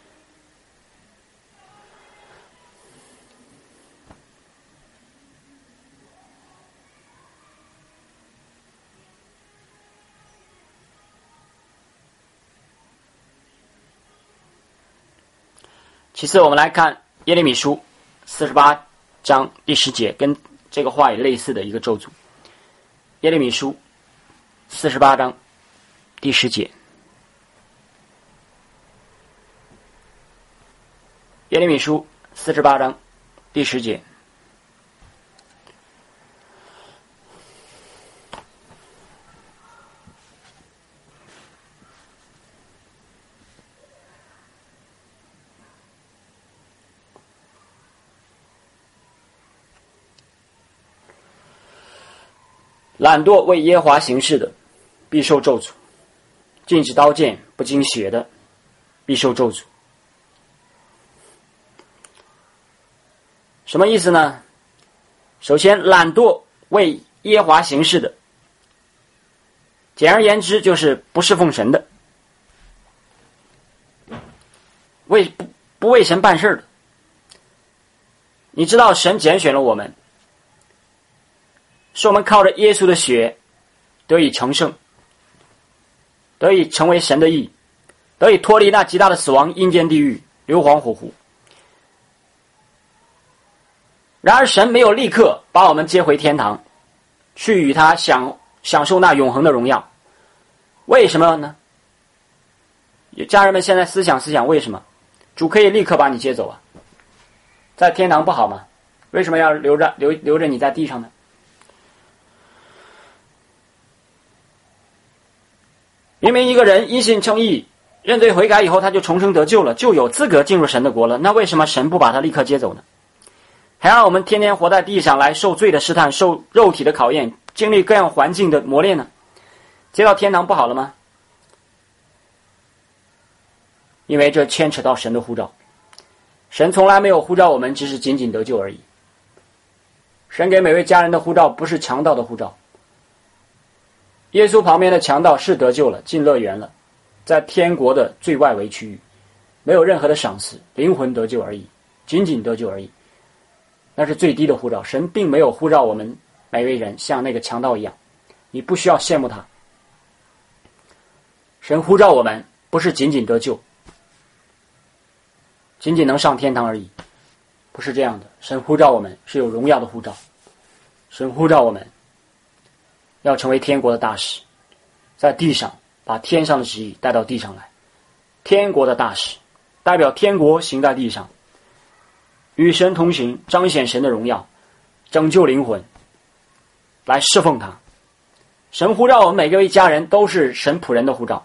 其次，我们来看耶利米书四十八章第十节，跟这个话语类似的一个咒诅。耶利米书四十八章第十节，耶利米书四十八章第十节，懒惰为耶和华行事的，必受咒诅；禁止刀剑不经血的，必受咒诅。什么意思呢？首先，懒惰为耶和华行事的，简而言之就是不侍奉神的，为不不为神办事的。你知道神拣选了我们，是我们靠着耶稣的血得以成圣，得以成为神的义，得以脱离那极大的死亡、阴间地狱、硫磺火湖。然而神没有立刻把我们接回天堂，去与他享享受那永恒的荣耀。为什么呢？家人们现在思想思想，为什么主可以立刻把你接走啊？在天堂不好吗？为什么要留着留留着你在地上呢？明明一个人因信称义，认罪悔改以后，他就重生得救了，就有资格进入神的国了。那为什么神不把他立刻接走呢？还让我们天天活在地上来受罪的试探，受肉体的考验，经历各样环境的磨练呢？接到天堂不好了吗？因为这牵扯到神的呼召。神从来没有呼召我们只是仅仅得救而已。神给每位家人的呼召不是强盗的呼召。耶稣旁边的强盗是得救了，进乐园了，在天国的最外围区域，没有任何的赏赐，灵魂得救而已， 仅仅得救而已。那是最低的呼召，神并没有呼召我们每位人像那个强盗一样，你不需要羡慕他。神呼召我们不是仅仅得救，仅仅能上天堂而已，不是这样的。神呼召我们是有荣耀的呼召，神呼召我们要成为天国的大使，在地上把天上的旨意带到地上来。天国的大使代表天国行在地上，与神同行，彰显神的荣耀，拯救灵魂，来侍奉他。神呼召我们每个位家人都是神仆人的呼召，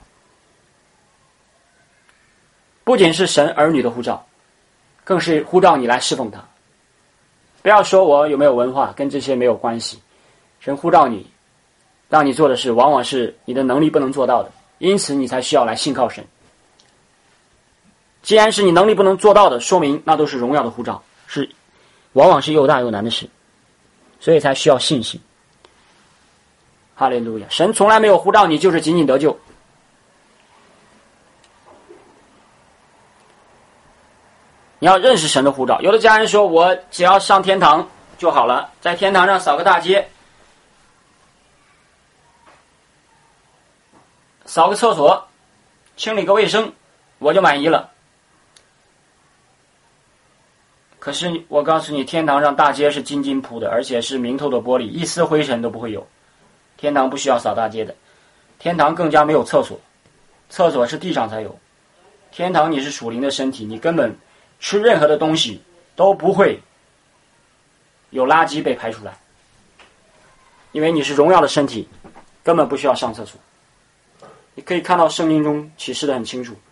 不仅是神儿女的呼召，更是呼召你来侍奉他。不要说我有没有文化，跟这些没有关系。神呼召你，让你做的事往往是你的能力不能做到的，因此你才需要来信靠神。既然是你能力不能做到的，说明那都是荣耀的呼召，是往往是又大又难的事，所以才需要信心。哈利路亚！神从来没有呼召你就是仅仅得救。你要认识神的呼召。有的家人说，我只要上天堂就好了，在天堂上扫个大街，扫个厕所，清理个卫生，我就满意了。可是我告诉你，天堂上大街是金金铺的，而且是明透的玻璃，一丝灰尘都不会有。天堂不需要扫大街的，天堂更加没有厕所，厕所是地上才有。天堂你是属灵的身体，你根本吃任何的东西都不会有垃圾被排出来，因为你是荣耀的身体，根本不需要上厕所。你可以看到圣经中启示得很清楚，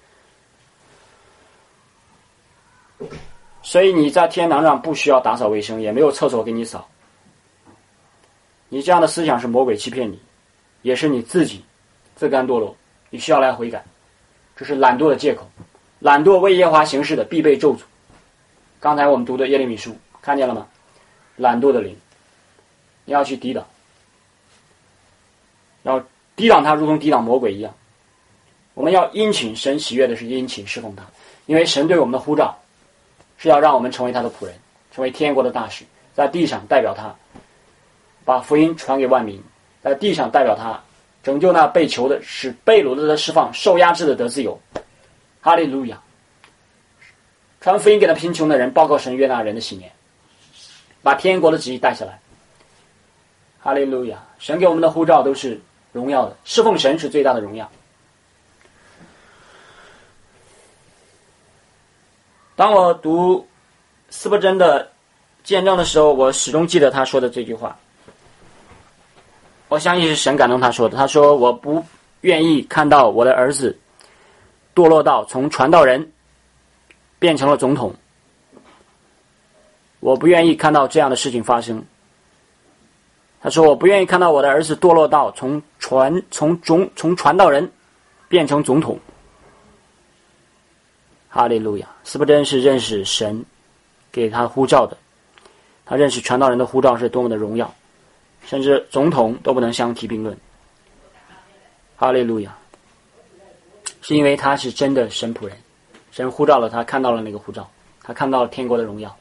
所以你在天堂上不需要打扫卫生，也没有厕所给你扫。你这样的思想是魔鬼欺骗你，也是你自己自甘堕落，你需要来悔改。这是懒惰的借口，懒惰为耶和华行事的必被咒诅。刚才我们读的耶利米书看见了吗？懒惰的灵，你要去抵挡，要抵挡他，如同抵挡魔鬼一样。我们要殷勤，神喜悦的是殷勤侍奉他，因为神对我们的呼召是要让我们成为他的仆人，成为天国的大使，在地上代表他把福音传给万民，在地上代表他拯救那被囚的，使被掳的得释放，受压制的得自由。哈利路亚！传福音给那贫穷的人，报告神悦纳人的喜年，把天国的旨意带下来。哈利路亚！神给我们的呼召都是荣耀的，侍奉神是最大的荣耀。当我读斯伯珍的见证的时候，我始终记得他说的这句话，我相信是神感动他说的。他说，我不愿意看到我的儿子堕落到从传道人变成了总统，我不愿意看到这样的事情发生。他说，我不愿意看到我的儿子堕落到从传从总从传道人变成总统。哈利路亚！斯伯珍是认识神给他呼召的，他认识传道人的呼召是多么的荣耀，甚至总统都不能相提并论。哈利路亚！是因为他是真的神仆人，神呼召了他，看到了那个呼召，他看到了天国的荣耀。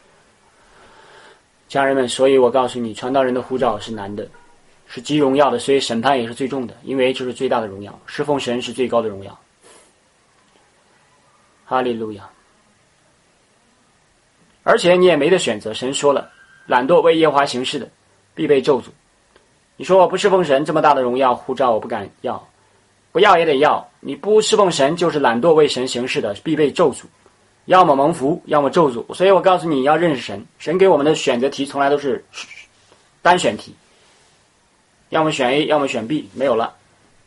家人们，所以我告诉你，传道人的呼召是难的，是极荣耀的，所以审判也是最重的，因为这是最大的荣耀，侍奉神是最高的荣耀。哈利路亚！而且你也没得选择，神说了，懒惰为耶和华行事的必被咒诅。你说我不侍奉神，这么大的荣耀呼召我不敢要，不要也得要。你不侍奉神，就是懒惰为神行事的必被咒诅，要么蒙福，要么咒诅。所以我告诉你，要认识神，神给我们的选择题从来都是单选题，要么选 A， 要么选 B， 没有了。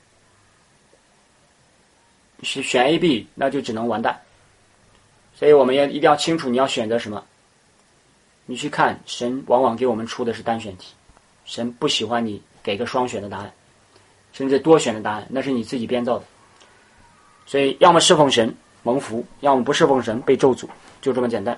是选 A、B， 那就只能完蛋。所以我们要一定要清楚你要选择什么。你去看，神往往给我们出的是单选题，神不喜欢你给个双选的答案，甚至多选的答案，那是你自己编造的。所以要么侍奉神蒙福，要么不侍奉神被咒诅，就这么简单。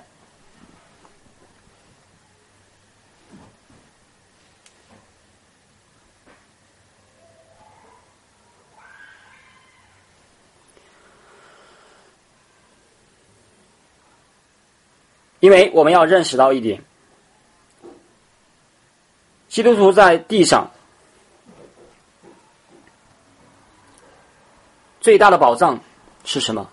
因为我们要认识到一点，基督徒在地上最大的宝藏是什么？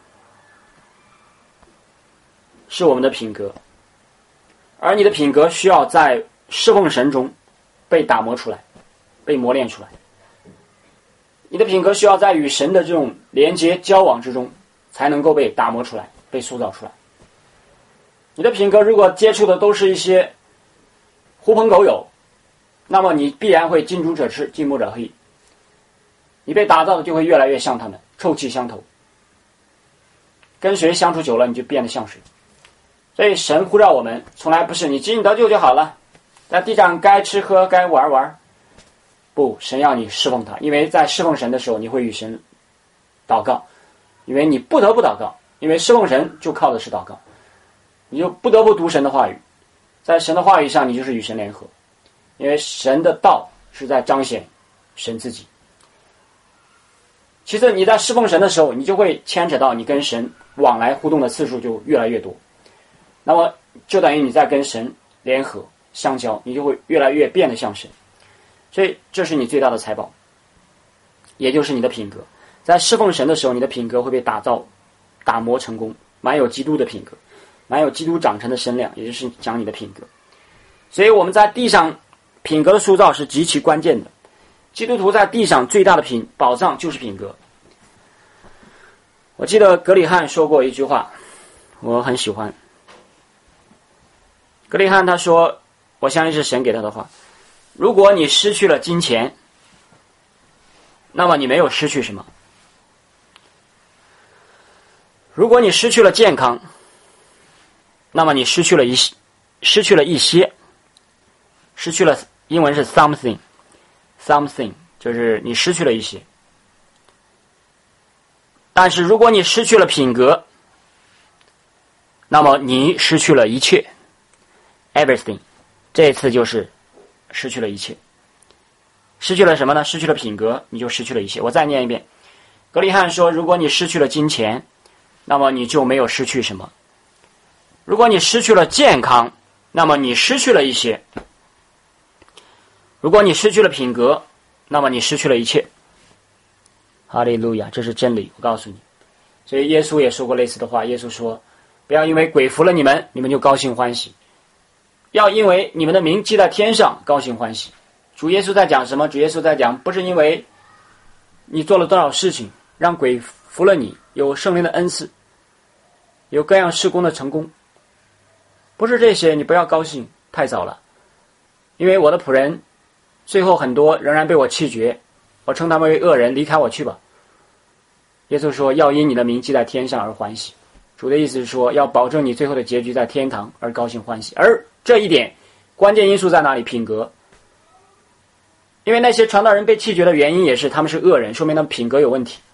是我们的品格。而你的品格需要在侍奉神中被打磨出来，被磨练出来。你的品格需要在与神的这种连接交往之中才能够被打磨出来，被塑造出来。你的品格如果接触的都是一些狐朋狗友，那么你必然会近朱者赤，近墨者黑。你被打造的就会越来越像他们，臭气相投。跟谁相处久了，你就变得像谁。所以神呼召我们，从来不是你仅仅得救就好了，在地上该吃喝该玩玩。不，神要你侍奉他，因为在侍奉神的时候，你会与神祷告，因为你不得不祷告，因为侍奉神就靠的是祷告，你就不得不读神的话语，在神的话语上，你就是与神联合，因为神的道是在彰显神自己。其次，你在侍奉神的时候，你就会牵扯到你跟神往来互动的次数就越来越多，那么就等于你在跟神联合相交，你就会越来越变得像神。所以这是你最大的财宝，也就是你的品格。在侍奉神的时候，你的品格会被打造打磨成功，满有基督的品格，满有基督长成的身量，也就是讲你的品格。所以我们在地上品格的塑造是极其关键的。基督徒在地上最大的品宝藏就是品格。我记得格里汉说过一句话，我很喜欢。格里汉他说，我相信是神给他的话，如果你失去了金钱，那么你没有失去什么。如果你失去了健康，那么你失去了一失去了一些，失去了，英文是 something something 就是你失去了一些。但是如果你失去了品格，那么你失去了一切 everything， 这次就是失去了一切。失去了什么呢？失去了品格，你就失去了一切。我再念一遍，格里汉说，如果你失去了金钱，那么你就没有失去什么。如果你失去了健康，那么你失去了一些。如果你失去了品格，那么你失去了一切。哈利路亚，这是真理，我告诉你。所以耶稣也说过类似的话，耶稣说，不要因为鬼服了你们，你们就高兴欢喜，要因为你们的名记在天上高兴欢喜。主耶稣在讲什么？主耶稣在讲，不是因为你做了多少事情让鬼服了你，有圣灵的恩赐，有各样事工的成功，不是这些，你不要高兴，太早了。因为我的仆人最后很多仍然被我弃绝，我称他们为恶人，离开我去吧。耶稣说，要因你的名记在天上而欢喜。主的意思是说，要保证你最后的结局在天堂而高兴欢喜。而这一点关键因素在哪里？品格。因为那些传道人被弃绝的原因也是他们是恶人，说明他们品格有问题。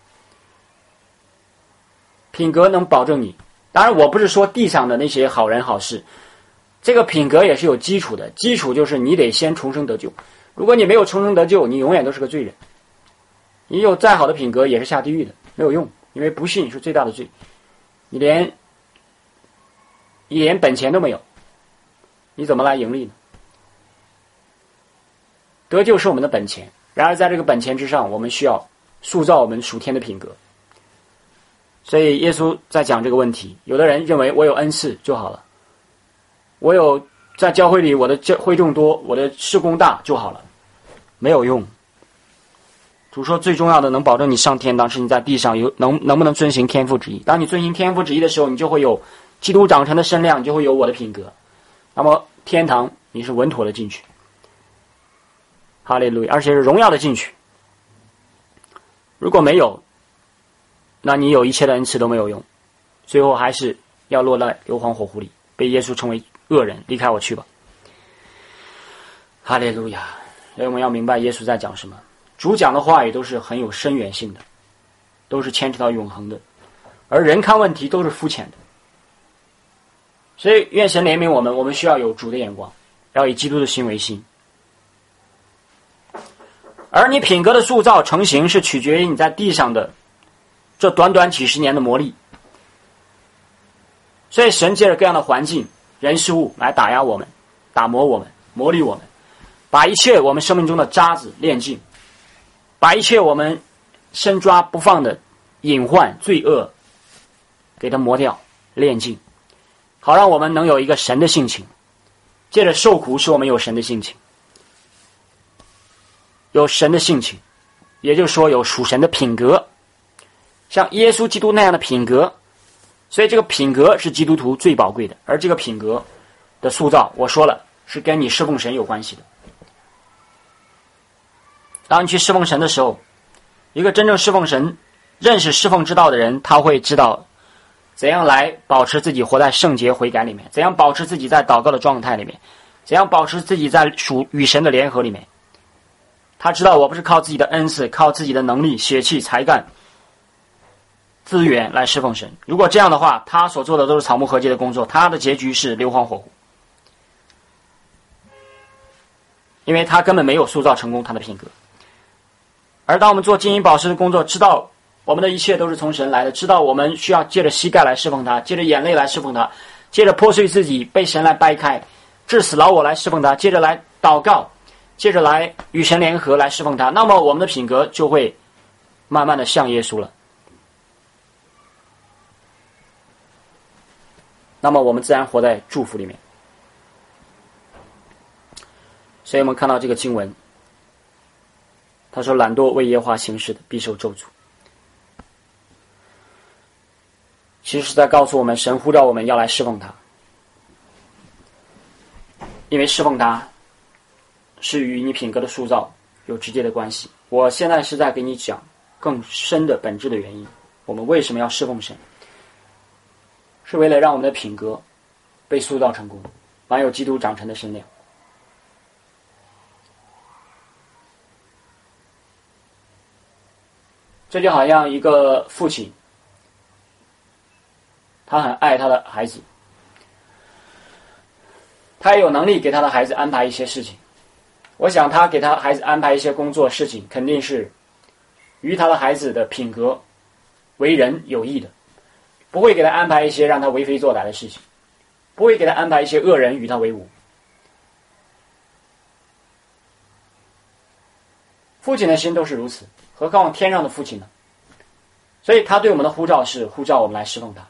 品格能保证你，当然我不是说地上的那些好人好事，这个品格也是有基础的，基础就是你得先重生得救。如果你没有重生得救，你永远都是个罪人，你有再好的品格也是下地狱的，没有用，因为不信是最大的罪。你连你连本钱都没有，你怎么来盈利呢？得救是我们的本钱，然而在这个本钱之上，我们需要塑造我们属天的品格。所以耶稣在讲这个问题，有的人认为我有恩赐就好了，我有在教会里我的会众多，我的事工大就好了，没有用。主说最重要的能保证你上天堂是你在地上有能能不能遵行天父旨意。当你遵行天父旨意的时候，你就会有基督长成的身量，你就会有我的品格，那么天堂你是稳妥的进去。哈利路亚，而且是荣耀的进去。如果没有，那你有一切的恩赐都没有用，最后还是要落在硫磺火湖里，被耶稣称为恶人，离开我去吧。哈利路亚！所以我们要明白耶稣在讲什么。主讲的话语都是很有深远性的，都是牵扯到永恒的，而人看问题都是肤浅的。所以愿神怜悯我们，我们需要有主的眼光，要以基督的心为心。而你品格的塑造成型是取决于你在地上的这短短几十年的磨砺。所以神借着各样的环境， 人事物来打压我们，打磨我们，磨砺我们，把一切我们生命中的渣子炼尽，把一切我们深抓不放的隐患罪恶给它磨掉炼尽，好让我们能有一个神的性情。借着受苦使我们有神的性情，有神的性情，也就是说有属神的品格，像耶稣基督那样的品格。所以这个品格是基督徒最宝贵的，而这个品格的塑造，我说了是跟你侍奉神有关系的。当你去侍奉神的时候，一个真正侍奉神、认识侍奉之道的人，他会知道怎样来保持自己活在圣洁悔改里面，怎样保持自己在祷告的状态里面，怎样保持自己在属与神的联合里面。他知道我不是靠自己的恩赐、靠自己的能力、血气、才干、资源来侍奉神。如果这样的话，他所做的都是草木合秸的工作，他的结局是硫磺火湖，因为他根本没有塑造成功他的品格。而当我们做金银宝石的工作，知道我们的一切都是从神来的，知道我们需要借着膝盖来侍奉他，借着眼泪来侍奉他，借着破碎自己被神来掰开，致死老我来侍奉他，接着来祷告，接着来与神联合来侍奉他，那么我们的品格就会慢慢的像耶稣了。那么我们自然活在祝福里面。所以我们看到这个经文，他说懒惰为耶和华行事的必受咒诅，其实是在告诉我们神呼召我们要来侍奉他，因为侍奉他是与你品格的塑造有直接的关系。我现在是在给你讲更深的本质的原因，我们为什么要侍奉神，是为了让我们的品格被塑造成功，满有基督长成的身量。这就好像一个父亲，他很爱他的孩子，他也有能力给他的孩子安排一些事情。我想他给他孩子安排一些工作事情，肯定是与他的孩子的品格为人有益的，不会给他安排一些让他为非作歹的事情，不会给他安排一些恶人与他为伍。父亲的心都是如此，何况天上的父亲呢？所以他对我们的呼召是呼召我们来侍奉他，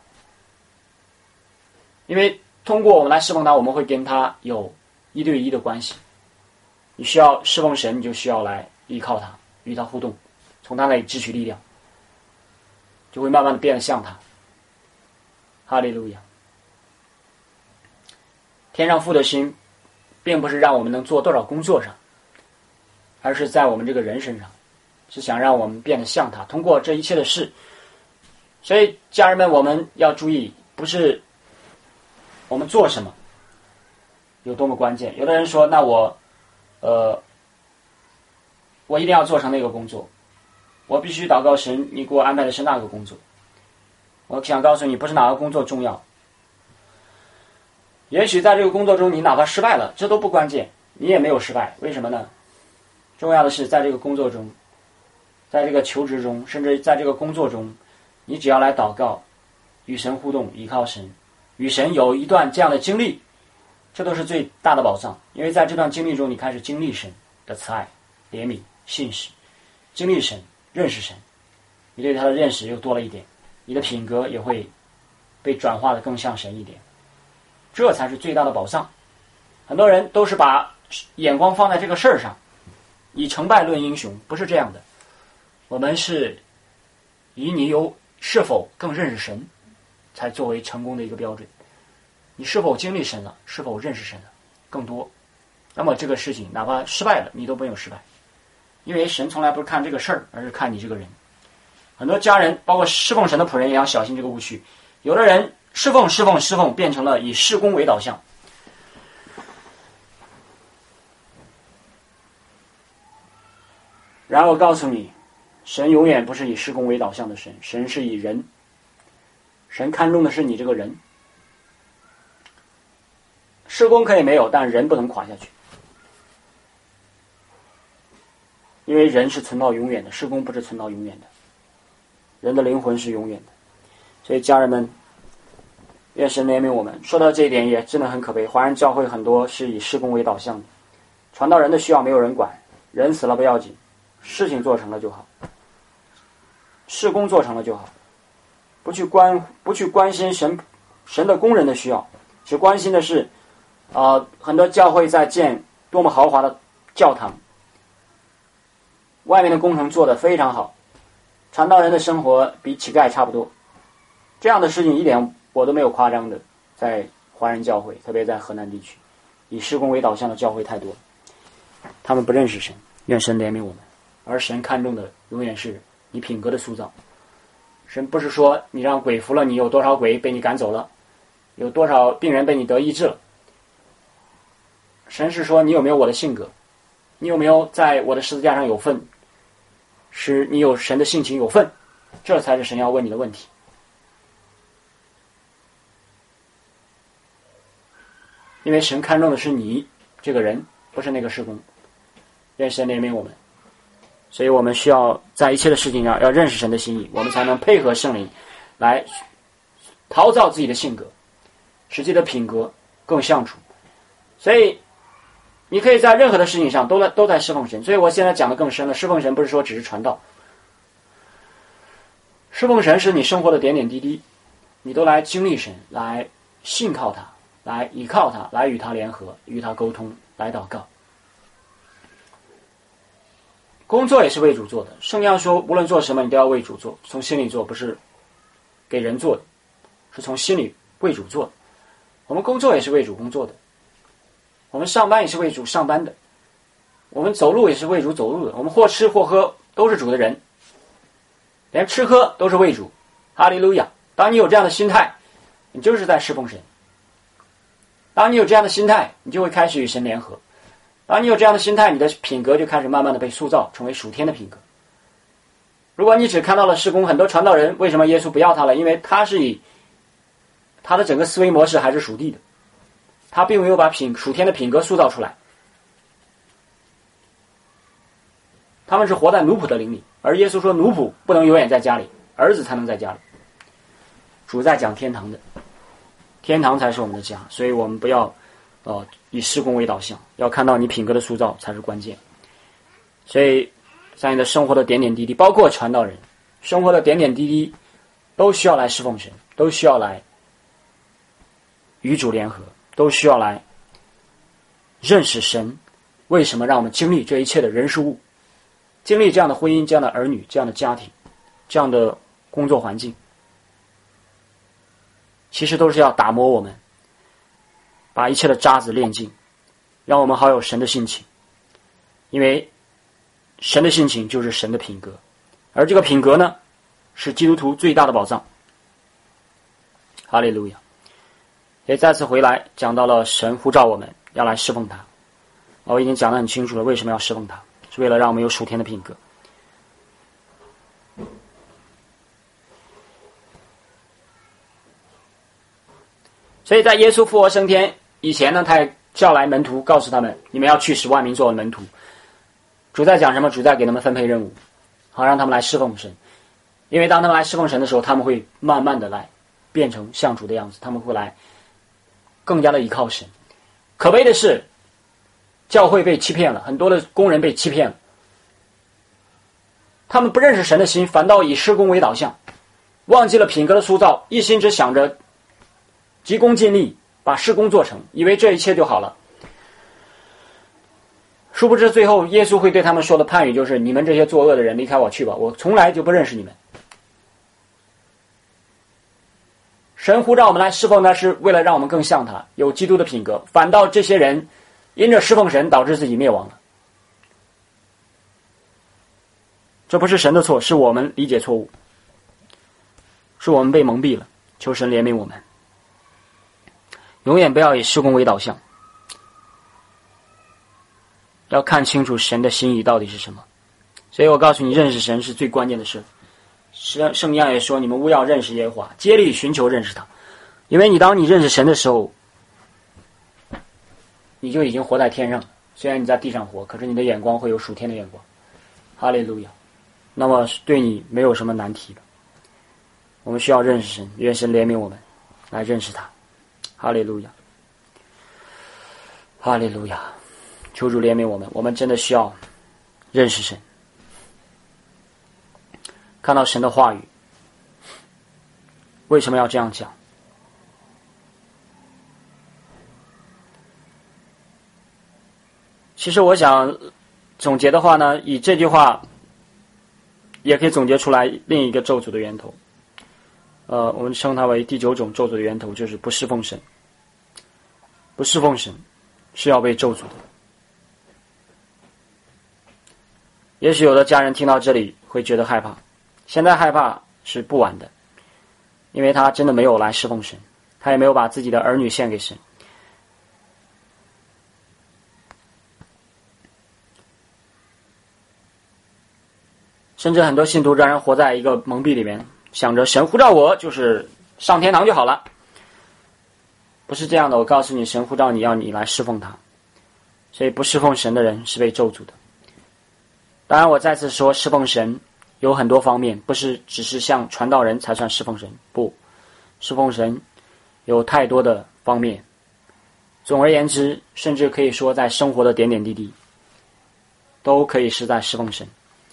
因为通过我们来侍奉他，我们会跟他有一对一的关系。你需要侍奉神，你就需要来依靠他，与他互动，从他那里汲取力量，就会慢慢的变得像他。哈利路亚！天上父的心并不是让我们能做多少工作上，而是在我们这个人身上，是想让我们变得像他，通过这一切的事。所以家人们，我们要注意，不是我们做什么有多么关键。有的人说，那我呃我一定要做成那个工作，我必须祷告神，你给我安排的是那个工作。我想告诉你，不是哪个工作重要，也许在这个工作中你哪怕失败了，这都不关键，你也没有失败。为什么呢？重要的是在这个工作中，在这个求职中，甚至在这个工作中，你只要来祷告，与神互动，依靠神，与神有一段这样的经历，这都是最大的宝藏。因为在这段经历中，你开始经历神的慈爱、怜悯、信实，经历神，认识神，你对他的认识又多了一点，你的品格也会被转化的更像神一点，这才是最大的宝藏。很多人都是把眼光放在这个事儿上，以成败论英雄，不是这样的。我们是以你有是否更认识神才作为成功的一个标准。你是否经历神了，是否认识神了更多，那么这个事情哪怕失败了，你都没有失败。因为神从来不是看这个事儿，而是看你这个人。很多家人包括侍奉神的仆人也要小心这个误区，有的人侍奉侍奉侍奉变成了以事工为导向。然后我告诉你，神永远不是以事工为导向的神，神是以人，神看重的是你这个人。事工可以没有，但人不能垮下去，因为人是存到永远的，事工不是存到永远的，人的灵魂是永远的。所以家人们， 愿神怜悯我们。说到这一点也真的很可悲，华人教会很多是以事工为导向的，传道人的需要没有人管，人死了不要紧，事情做成了就好，事工做成了就好，不去关不去关心神神的工人的需要，只关心的是啊、呃，很多教会在建多么豪华的教堂，外面的工程做得非常好，传道人的生活比乞丐差不多，这样的事情一点我都没有夸张的，在华人教会，特别在河南地区，以事工为导向的教会太多了，他们不认识神，愿神怜悯我们。而神看重的永远是你品格的塑造。神不是说你让鬼服了你，有多少鬼被你赶走了，有多少病人被你得医治了。神是说你有没有我的性格，你有没有在我的十字架上有份，使你有神的性情有份，这才是神要问你的问题。因为神看重的是你这个人，不是那个事工。愿神怜悯我们，所以我们需要在一切的事情上要认识神的心意，我们才能配合圣灵来陶造自己的性格，使自己的品格更相处。所以你可以在任何的事情上都在都在侍奉神。所以我现在讲的更深了，侍奉神不是说只是传道，侍奉神是你生活的点点滴滴，你都来经历神，来信靠他，来依靠他，来与他联合，与他沟通，来祷告。工作也是为主做的，圣经说无论做什么你都要为主做，从心里做，不是给人做的，是从心里为主做的。我们工作也是为主工作的，我们上班也是为主上班的，我们走路也是为主走路的，我们或吃或喝都是主的人，连吃喝都是为主。哈利路亚！当你有这样的心态，你就是在侍奉神。当你有这样的心态，你就会开始与神联合。当你有这样的心态，你的品格就开始慢慢的被塑造，成为属天的品格。如果你只看到了事工，很多传道人为什么耶稣不要他了？因为他是以他的整个思维模式还是属地的，他并没有把品属天的品格塑造出来。他们是活在奴仆的灵里，而耶稣说奴仆不能永远在家里，儿子才能在家里。主在讲天堂的，天堂才是我们的家，所以我们不要呃以事工为导向，要看到你品格的塑造才是关键。所以在你的生活的点点滴滴，包括传道人生活的点点滴滴，都需要来侍奉神，都需要来与主联合，都需要来认识神为什么让我们经历这一切的人事物，经历这样的婚姻，这样的儿女，这样的家庭，这样的工作环境，其实都是要打磨我们，把一切的渣子炼尽，让我们好有神的性情。因为神的性情就是神的品格，而这个品格呢，是基督徒最大的宝藏。哈利路亚！也再次回来讲到了神呼召我们要来侍奉他，我已经讲得很清楚了，为什么要侍奉他，是为了让我们有属天的品格。所以在耶稣复活升天以前呢，他也叫来门徒，告诉他们你们要去使万民做我的门徒。主在讲什么？主在给他们分配任务，好让他们来侍奉神。因为当他们来侍奉神的时候，他们会慢慢的来变成像主的样子，他们会来更加的依靠神。可悲的是教会被欺骗了，很多的工人被欺骗了，他们不认识神的心，反倒以事工为导向，忘记了品格的塑造，一心只想着急功近利，把事工做成，以为这一切就好了。殊不知最后耶稣会对他们说的判语就是你们这些作恶的人离开我去吧，我从来就不认识你们。神呼召我们来侍奉他，是为了让我们更像他，有基督的品格，反倒这些人因着侍奉神导致自己灭亡了。这不是神的错，是我们理解错误，是我们被蒙蔽了，求神怜悯我们。永远不要以事工为导向，要看清楚神的心意到底是什么。所以我告诉你，认识神是最关键的事。圣圣经也说，你们务要认识耶和华，竭力寻求认识他。因为你当你认识神的时候，你就已经活在天上，虽然你在地上活，可是你的眼光会有属天的眼光。哈利路亚！那么对你没有什么难题了。我们需要认识神，愿神怜悯我们。 来认识他。哈利路亚，哈利路亚！求主怜悯我们，我们真的需要认识神，看到神的话语。为什么要这样讲？其实我想总结的话呢，以这句话也可以总结出来另一个咒诅的源头。呃，我们称它为第九种咒诅的源头，就是不侍奉神。不侍奉神是要被咒诅的。也许有的家人听到这里会觉得害怕，现在害怕是不晚的，因为他真的没有来侍奉神，他也没有把自己的儿女献给神。甚至很多信徒让人活在一个蒙蔽里面，想着神呼召我就是上天堂就好了。不是这样的，我告诉你，神呼召你要你来侍奉他，所以不侍奉神的人是被咒诅的。当然我再次说，侍奉神有很多方面，不是只是像传道人才算侍奉神，不，侍奉神有太多的方面。总而言之，甚至可以说在生活的点点滴滴都可以是在侍奉神。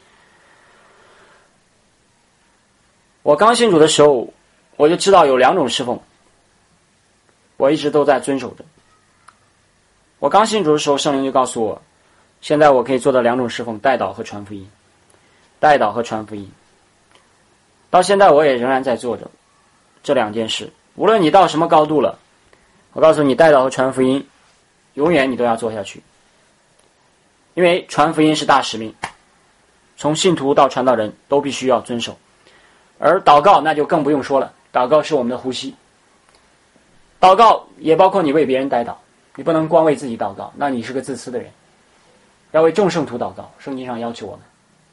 我刚信主的时候，我就知道有两种侍奉，我一直都在遵守着。我刚信主的时候，圣灵就告诉我，现在我可以做的两种侍奉，代祷和传福音。代祷和传福音，到现在我也仍然在做着这两件事。无论你到什么高度了，我告诉你，代祷和传福音永远你都要做下去，因为传福音是大使命，从信徒到传道人都必须要遵守。而祷告那就更不用说了，祷告是我们的呼吸，祷告也包括你为别人代祷，你不能光为自己祷告，那你是个自私的人，要为众圣徒祷告，圣经上要求我们。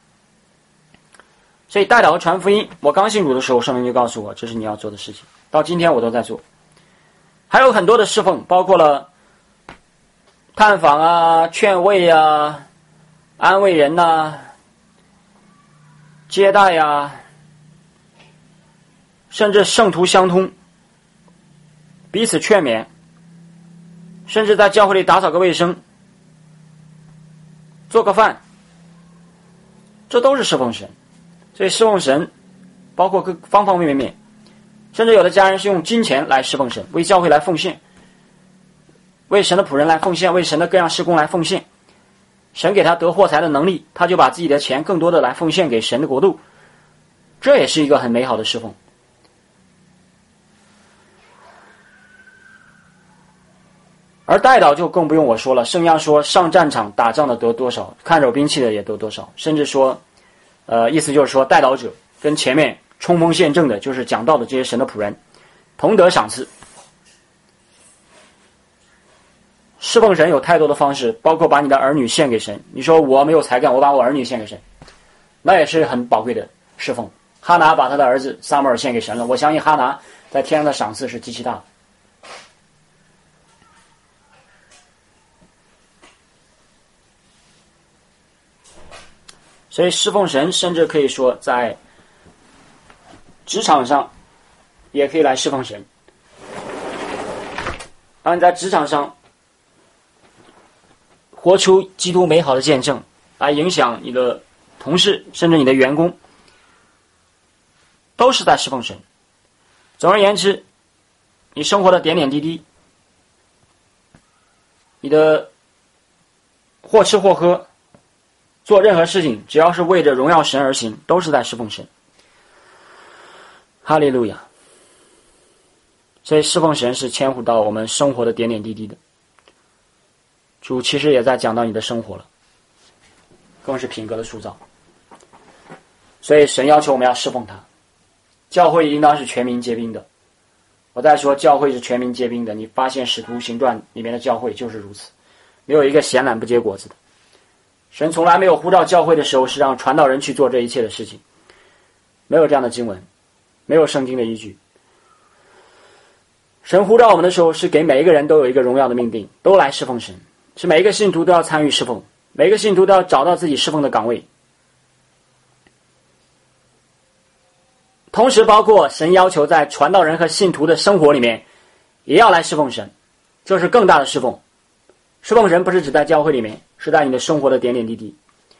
所以代祷和传福音，我刚信主的时候，圣灵就告诉我这是你要做的事情，到今天我都在做。还有很多的侍奉，包括了探访啊、劝慰啊、安慰人啊、接待啊，甚至圣徒相通，彼此劝勉，甚至在教会里打扫个卫生，做个饭，这都是侍奉神。所以侍奉神包括各方方面面，甚至有的家人是用金钱来侍奉神，为教会来奉献，为神的仆人来奉献，为神的各样事工来奉献。神给他得获财的能力，他就把自己的钱更多的来奉献给神的国度，这也是一个很美好的侍奉。而代祷就更不用我说了，圣经说上战场打仗的得多少，看守兵器的也得多少，甚至说呃，意思就是说代祷者跟前面冲锋陷阵的，就是讲道的这些神的仆人同得赏赐。侍奉神有太多的方式，包括把你的儿女献给神。你说我没有才干，我把我儿女献给神，那也是很宝贵的侍奉。哈拿把他的儿子撒母耳献给神了，我相信哈拿在天上的赏赐是极其大的。所以侍奉神甚至可以说在职场上也可以来侍奉神。当你在职场上活出基督美好的见证，来影响你的同事甚至你的员工，都是在侍奉神。总而言之，你生活的点点滴滴，你的或吃或喝，做任何事情，只要是为着荣耀神而行，都是在侍奉神。哈利路亚！所以侍奉神是牵乎到我们生活的点点滴滴的。主其实也在讲到你的生活了，更是品格的塑造。所以神要求我们要侍奉他。教会应当是全民皆兵的。我再说教会是全民皆兵的，你发现使徒行传里面的教会就是如此，没有一个闲懒不结果子的。神从来没有呼召教会的时候是让传道人去做这一切的事情，没有这样的经文，没有圣经的依据。神呼召我们的时候是给每一个人都有一个荣耀的命定，都来侍奉神，是每一个信徒都要参与侍奉，每一个信徒都要找到自己侍奉的岗位。 同时包括神要求在传道人和信徒的生活里面也要来侍奉神，这是更大的侍奉。侍奉神不是只在教会里面，是在你的生活的点点滴滴，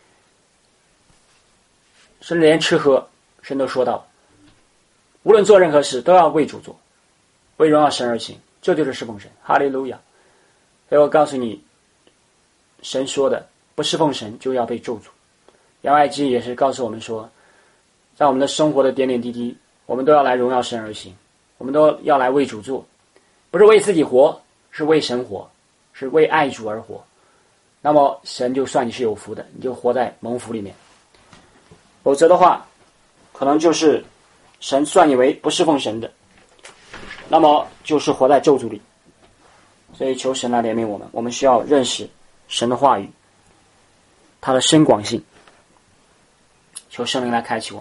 甚至连吃喝神都说到，无论做任何事都要为主做，为荣耀神而行，这就是侍奉神。哈利路亚。所以我告诉你，神说的不侍奉神就要被咒诅。杨爱基也是告诉我们说，在我们的生活的点点滴滴，我们都要来荣耀神而行，我们都要来为主做，不是为自己活，是为神活，是为爱主而活。那么神就算你是有福的，你就活在蒙福里面。否则的话，可能就是神算你为不侍奉神的，那么就是活在咒诅里。所以求神来怜悯我们，我们需要认识神的话语，它的深广性。求圣灵来开启我们。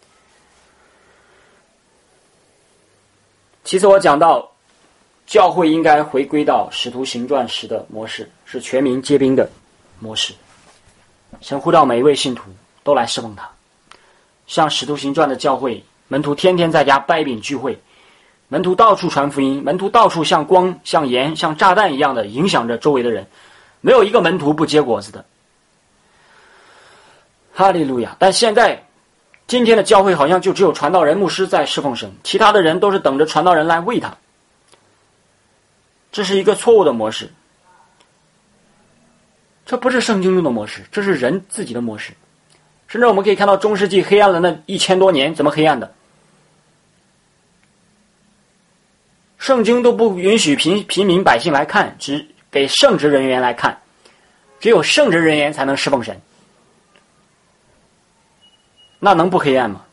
其次我讲到教会应该回归到使徒行传时的模式，是全民皆兵的模式。神呼召每一位信徒都来侍奉他，像使徒行传的教会，门徒天天在家掰饼聚会，门徒到处传福音，门徒到处像光像盐像炸弹一样的影响着周围的人，没有一个门徒不结果子的。哈利路亚。但现在今天的教会好像就只有传道人牧师在侍奉神，其他的人都是等着传道人来为他，这是一个错误的模式，这不是圣经中的模式，这是人自己的模式。甚至我们可以看到中世纪黑暗了那一千多年，怎么黑暗的？圣经都不允许平平民百姓来看，只给圣职人员来看，只有圣职人员才能侍奉神，那能不黑暗吗？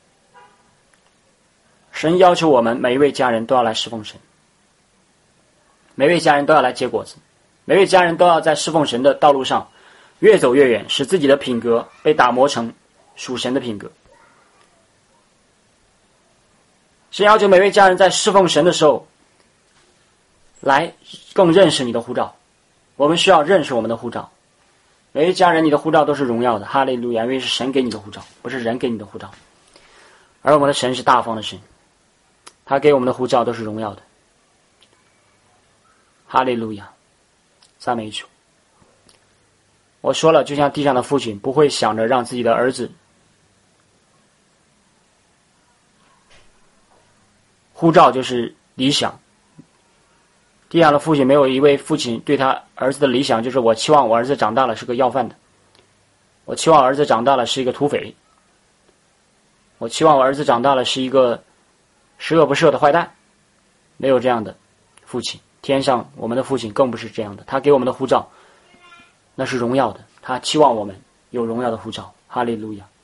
神要求我们每一位家人都要来侍奉神，每位家人都要来结果子，每位家人都要在侍奉神的道路上越走越远，使自己的品格被打磨成属神的品格。神要求每位家人在侍奉神的时候来更认识你的呼召，我们需要认识我们的呼召。每位家人，你的呼召都是荣耀的，哈利路亚，因为是神给你的呼召，不是人给你的呼召。而我们的神是大方的神，他给我们的呼召都是荣耀的。哈利路亚，赞美主。我说了，就像地上的父亲不会想着让自己的儿子呼召就是理想，地上的父亲没有一位父亲对他儿子的理想就是我期望我儿子长大了是个要饭的，我期望儿子长大了是一个土匪，我期望我儿子长大了是一个十恶不赦的坏蛋。没有这样的父亲，天上我们的父亲更不是这样的，他给我们的呼召那是荣耀的，他期望我们有荣耀的呼召。哈利路亚。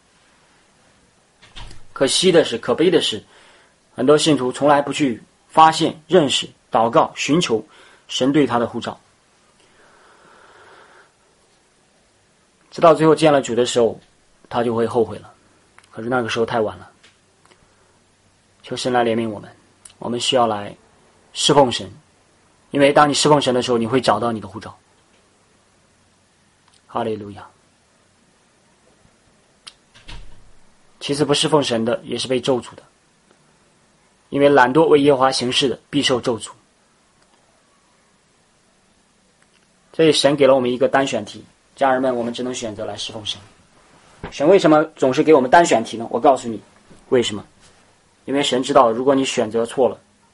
可惜的是，可悲的是，很多信徒从来不去发现、认识、祷告、寻求神对他的呼召，直到最后见了主的时候他就会后悔了，可是那个时候太晚了。求神来怜悯我们，我们需要来侍奉神，因为当你侍奉神的时候，你会找到你的呼召。哈利路亚。其次不侍奉神的也是被咒诅的，因为懒惰为耶和华行事的必受咒诅。所以神给了我们一个单选题，家人们，我们只能选择来侍奉神。神为什么总是给我们单选题呢？我告诉你为什么。因为神知道，如果你选择错了，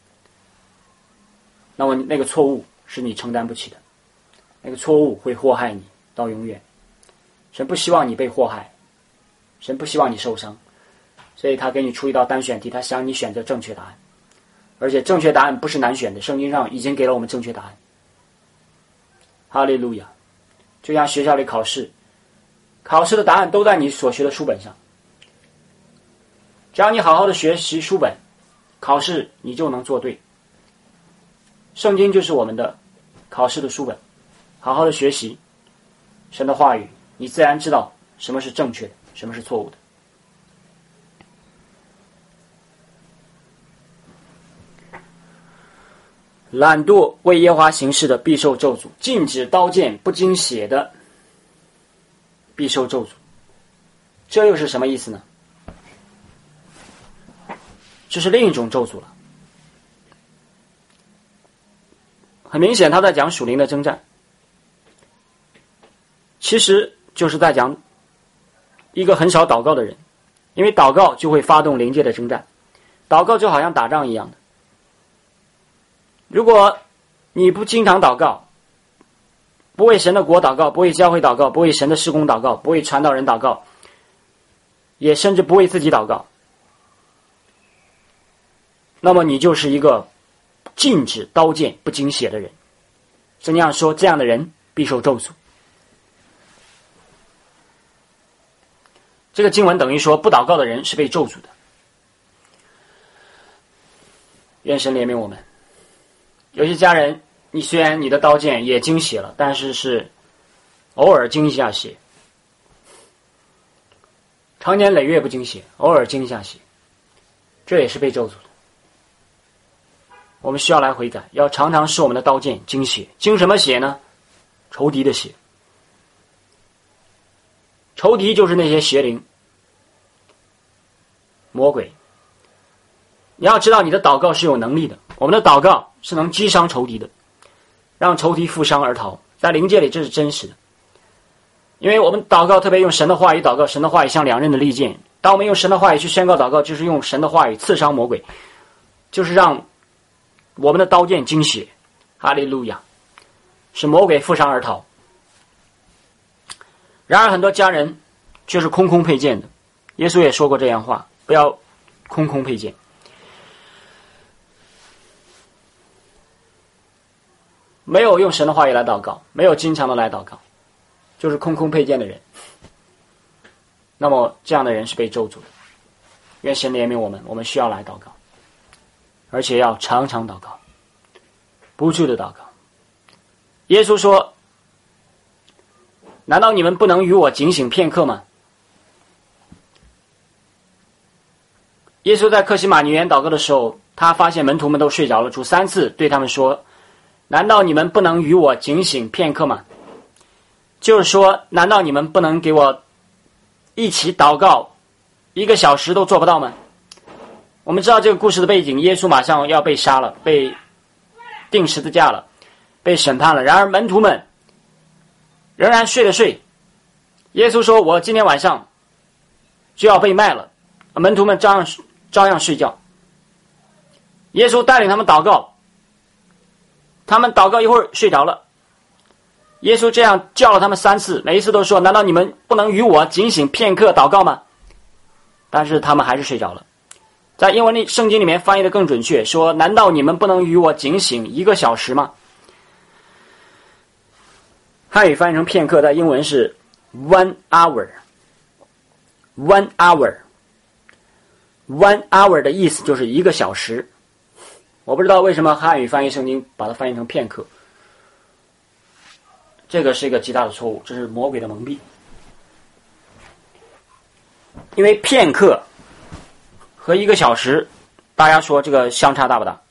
那么那个错误是你承担不起的，那个错误会祸害你到永远。神不希望你被祸害，神不希望你受伤，所以他给你出一道单选题，他想你选择正确答案。而且正确答案不是难选的，圣经上已经给了我们正确答案。哈利路亚。就像学校里考试，考试的答案都在你所学的书本上，只要你好好的学习书本，考试你就能做对。圣经就是我们的考试的书本，好好的学习神的话语，你自然知道什么是正确的，什么是错误的。懒惰为耶和华行事的必受咒诅，禁止刀剑不经血的必受咒诅。这又是什么意思呢？ 这是另一种咒诅了。很明显他在讲属灵的征战，其实就是在讲一个很少祷告的人，因为祷告就会发动灵界的征战，祷告就好像打仗一样的。如果你不经常祷告，不为神的国祷告，不为教会祷告，不为神的事工祷告，不为传道人祷告，也甚至不为自己祷告，那么你就是一个禁止刀剑不经血的人。圣经上说，这样的人必受咒诅。这个经文等于说，不祷告的人是被咒诅的。愿神怜悯我们。有些家人，你虽然你的刀剑也经血了，但是是偶尔经一下血，常年累月不经血，偶尔经一下血，这也是被咒诅的。我们需要来悔改，要常常使我们的刀剑经血。经什么血呢？仇敌的血。仇敌就是那些邪灵、魔鬼。你要知道，你的祷告是有能力的，我们的祷告是能击伤仇敌的，让仇敌负伤而逃。在灵界里这是真实的，因为我们祷告特别用神的话语祷告，神的话语像两刃的利剑。当我们用神的话语去宣告祷告，就是用神的话语刺伤魔鬼，就是让我们的刀剑经血。哈利路亚，使魔鬼负伤而逃。然而很多家人却是空空佩剑的，耶稣也说过这样话，不要空空佩剑。没有用神的话语来祷告，没有经常的来祷告，就是空空佩剑的人，那么这样的人是被咒诅的。愿神怜悯我们，我们需要来祷告，而且要常常祷告，不住的祷告。耶稣说，难道你们不能与我警醒片刻吗？耶稣在客西马尼园祷告的时候，他发现门徒们都睡着了，主三次对他们说，难道你们不能与我警醒片刻吗？就是说，难道你们不能给我一起祷告一个小时都做不到吗？我们知道这个故事的背景，耶稣马上要被杀了，被钉十字架了，被审判了。然而门徒们仍然睡了睡。耶稣说，我今天晚上就要被卖了，门徒们照样照样睡觉。耶稣带领他们祷告，他们祷告一会儿睡着了。耶稣这样叫了他们三次，每一次都说，难道你们不能与我警醒片刻祷告吗？但是他们还是睡着了。在英文里圣经里面翻译的更准确，说，难道你们不能与我警醒一个小时吗？汉语翻译成片刻，在英文是 one hour one hour one hour 的意思就是一个小时。我不知道为什么汉语翻译圣经把它翻译成片刻，这个是一个极大的错误，这是魔鬼的蒙蔽。因为片刻和一个小时，大家说这个相差大不大？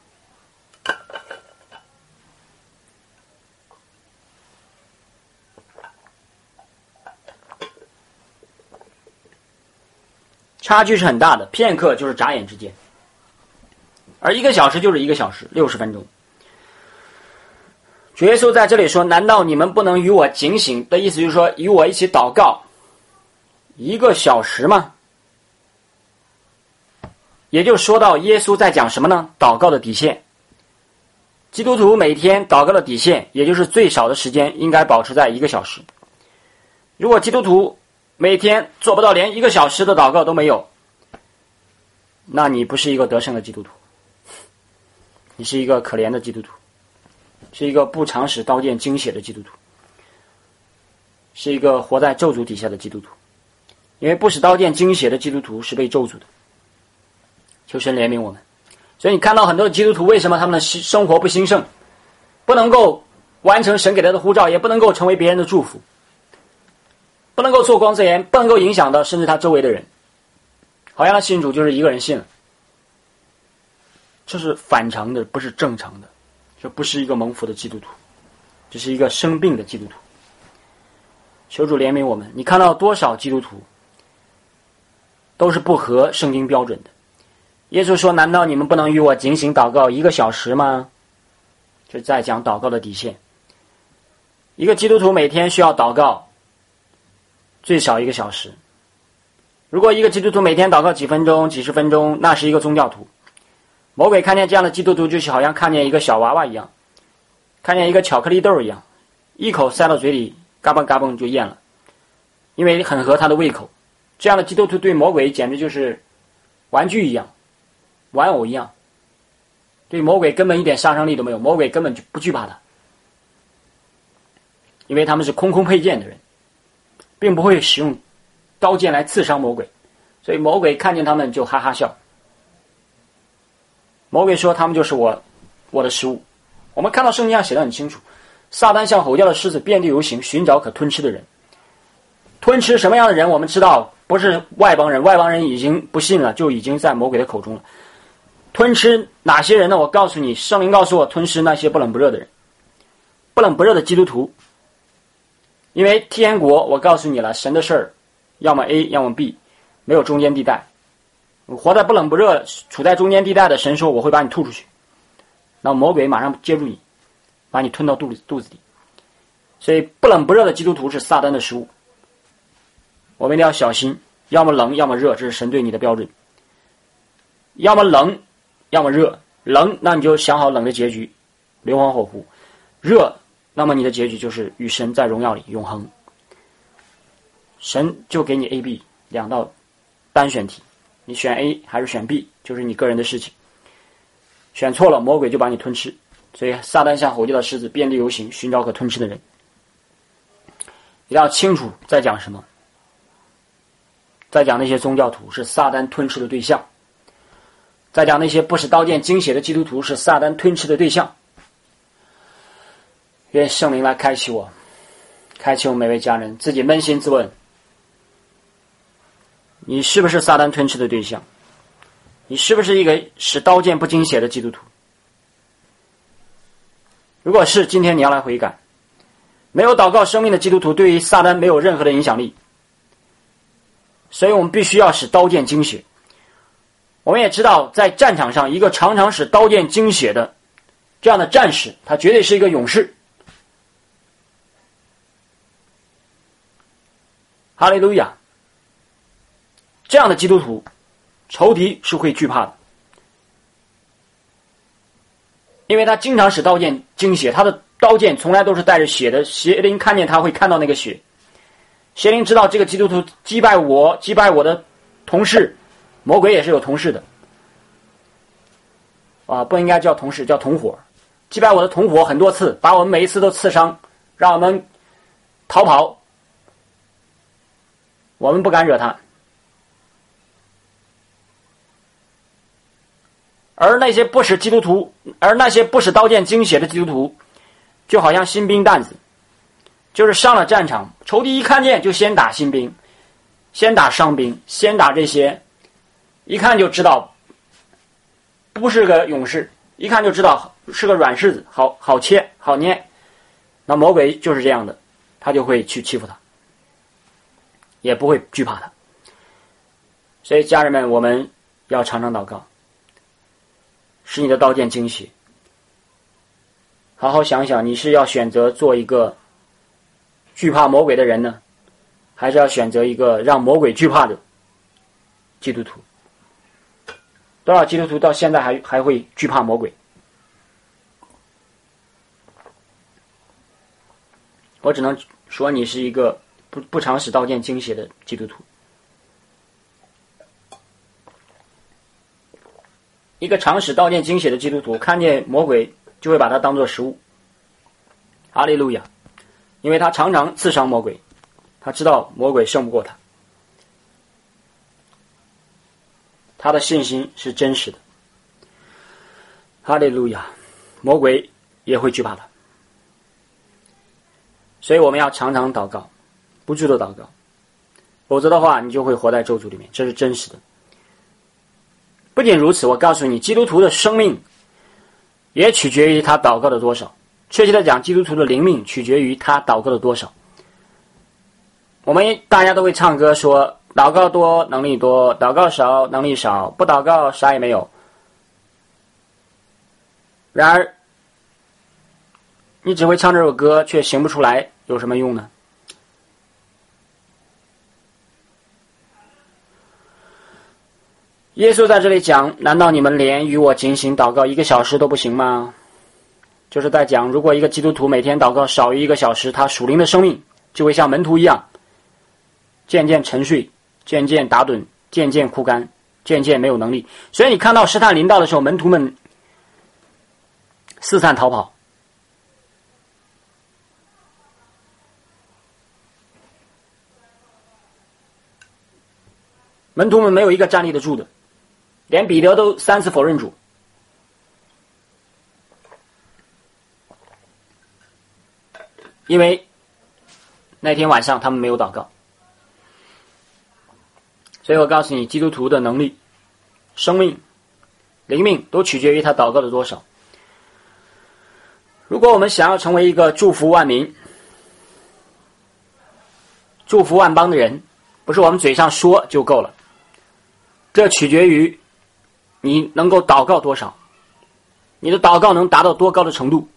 差距是很大的，片刻就是眨眼之间，而一个小时就是一个小时，六十分钟。主耶稣在这里说，难道你们不能与我警醒？的意思就是说，与我一起祷告一个小时吗？也就说到耶稣在讲什么呢？祷告的底线。基督徒每天祷告的底线，也就是最少的时间应该保持在一个小时。如果基督徒每天做不到连一个小时的祷告都没有，那你不是一个得胜的基督徒，你是一个可怜的基督徒，是一个不常使刀剑经血的基督徒，是一个活在咒诅底下的基督徒。因为不使刀剑经血的基督徒是被咒诅的。求神怜悯我们。所以你看到很多的基督徒，为什么他们的生活不兴盛，不能够完成神给他的呼召，也不能够成为别人的祝福，不能够做光之言，不能够影响到甚至他周围的人，好像他信主就是一个人信了，这是反常的，不是正常的，这不是一个蒙福的基督徒，这是一个生病的基督徒。求主怜悯我们。你看到多少基督徒都是不合圣经标准的， 耶稣说，难道你们不能与我警醒祷告一个小时吗？这在讲祷告的底线。一个基督徒每天需要祷告最少一个小时。如果一个基督徒每天祷告几分钟几十分钟，那是一个宗教徒。魔鬼看见这样的基督徒，就好像看见一个小娃娃一样，看见一个巧克力豆一样，一口塞到嘴里，嘎嘣嘎嘣就咽了，因为很合他的胃口。这样的基督徒对魔鬼简直就是玩具一样，玩偶一样，对魔鬼根本一点杀伤力都没有，魔鬼根本就不惧怕他，因为他们是空空佩剑的人，并不会使用刀剑来刺伤魔鬼，所以魔鬼看见他们就哈哈笑。魔鬼说他们就是我我的食物。我们看到圣经上写得很清楚，撒旦像吼叫的狮子，遍地游行，寻找可吞吃的人。吞吃什么样的人我们知道，不是外邦人，外邦人已经不信了，就已经在魔鬼的口中了。吞吃哪些人呢？我告诉你，圣灵告诉我，吞吃那些不冷不热的人，不冷不热的基督徒。因为天国我告诉你了，神的事儿要么 A 要么 B， 没有中间地带。活在不冷不热处在中间地带的，神说我会把你吐出去，那魔鬼马上接住你，把你吞到肚子肚子里。所以不冷不热的基督徒是撒旦的食物，我们一定要小心，要么冷要么热，这是神对你的标准。要么冷要么热，冷那你就想好冷的结局，硫磺火湖；热那么你的结局就是与神在荣耀里永恒。神就给你 A B 两道单选题，你选 A 还是选 B 就是你个人的事情，选错了魔鬼就把你吞吃。所以撒旦像吼叫的狮子，遍地游行，寻找可吞吃的人。一定要清楚在讲什么，在讲那些宗教徒是撒旦吞吃的对象，在讲那些不是刀剑精血的基督徒是撒旦吞吃的对象。愿圣灵来开启我，开启我每位家人，自己扪心自问，你是不是撒旦吞吃的对象？你是不是一个使刀剑不精血的基督徒？如果是，今天你要来悔改。没有祷告生命的基督徒对于撒旦没有任何的影响力，所以我们必须要使刀剑精血。我们也知道，在战场上，一个常常使刀剑精血的这样的战士，他绝对是一个勇士。哈利路亚！这样的基督徒，仇敌是会惧怕的，因为他经常使刀剑精血，他的刀剑从来都是带着血的，邪灵看见他会看到那个血，邪灵知道这个基督徒击败我，击败我的同事，魔鬼也是有同事的啊，不应该叫同事，叫同伙，击败我的同伙很多次，把我们每一次都刺伤，让我们逃跑，我们不敢惹他。而那些不使基督徒，而那些不使刀剑精血的基督徒，就好像新兵蛋子，就是上了战场，仇敌一看见就先打新兵，先打伤兵，先打这些一看就知道不是个勇士，一看就知道是个软柿子，好好切好捏。那魔鬼就是这样的，他就会去欺负他，也不会惧怕他。所以家人们，我们要常常祷告，使你的刀剑精血。好好想想，你是要选择做一个惧怕魔鬼的人呢，还是要选择一个让魔鬼惧怕的基督徒？多少基督徒到现在还还会惧怕魔鬼？我只能说你是一个不不常使刀剑精血的基督徒。一个常使刀剑精血的基督徒，看见魔鬼就会把它当作食物。哈利路亚！因为他常常刺伤魔鬼，他知道魔鬼胜不过他，他的信心是真实的。哈利路亚！魔鬼也会惧怕他，所以我们要常常祷告，不住的祷告，否则的话你就会活在咒诅里面，这是真实的。不仅如此，我告诉你，基督徒的生命也取决于他祷告的多少。确切的讲，基督徒的灵命取决于他祷告的多少。我们大家都会唱歌说， 祷告多能力多，祷告少能力少，不祷告啥也没有。然而你只会唱这首歌却行不出来，有什么用呢？耶稣在这里讲，难道你们连与我警醒祷告一个小时都不行吗？就是在讲，如果一个基督徒每天祷告少于一个小时，他属灵的生命就会像门徒一样渐渐沉睡，渐渐打盹，渐渐枯干，渐渐没有能力。所以你看到试探临到的时候，门徒们四散逃跑。门徒们没有一个站立得住的，连彼得都三次否认主。因为那天晚上他们没有祷告。所以我告诉你，基督徒的能力、生命、灵命都取决于他祷告的多少。如果我们想要成为一个祝福万民、祝福万邦的人，不是我们嘴上说就够了，这取决于你能够祷告多少，你的祷告能达到多高的程度。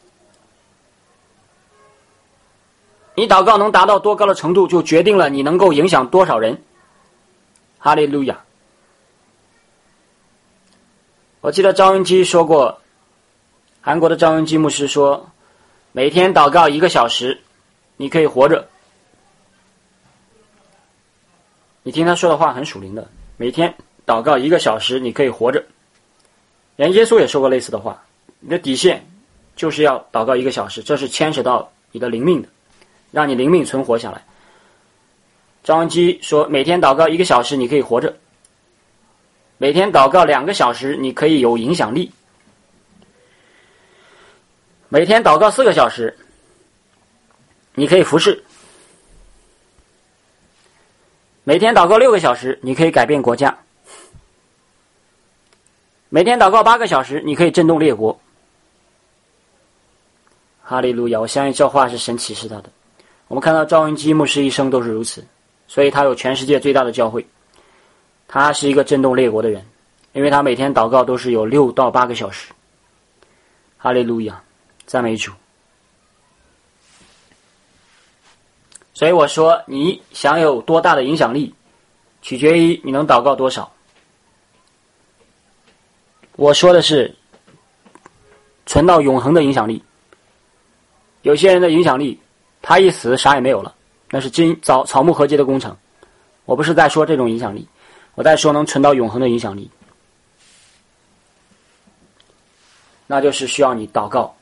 你祷告能达到多高的程度，就决定了你能够影响多少人。哈利路亚！我记得赵云基说过，韩国的赵云基牧师说，每天祷告一个小时，你可以活着。你听他说的话很属灵的，每天祷告一个小时，你可以活着。连耶稣也说过类似的话，你的底线就是要祷告一个小时，这是牵扯到你的灵命的，让你灵命存活下来。张文基说，每天祷告一个小时，你可以活着。每天祷告两个小时，你可以有影响力。每天祷告四个小时，你可以服侍。每天祷告六个小时，你可以改变国家。每天祷告八个小时，你可以震动列国。哈利路亚！我相信这话是神启示他的。我们看到赵云基牧师一生都是如此，所以他有全世界最大的教会。他是一个震动列国的人，因为他每天祷告都是有六到八个小时。哈利路亚！赞美主！所以我说，你想有多大的影响力，取决于你能祷告多少。我说的是存到永恒的影响力。有些人的影响力，他一死啥也没有了，那是金草草木和结的工程。我不是在说这种影响力，我在说能存到永恒的影响力，那就是需要你祷告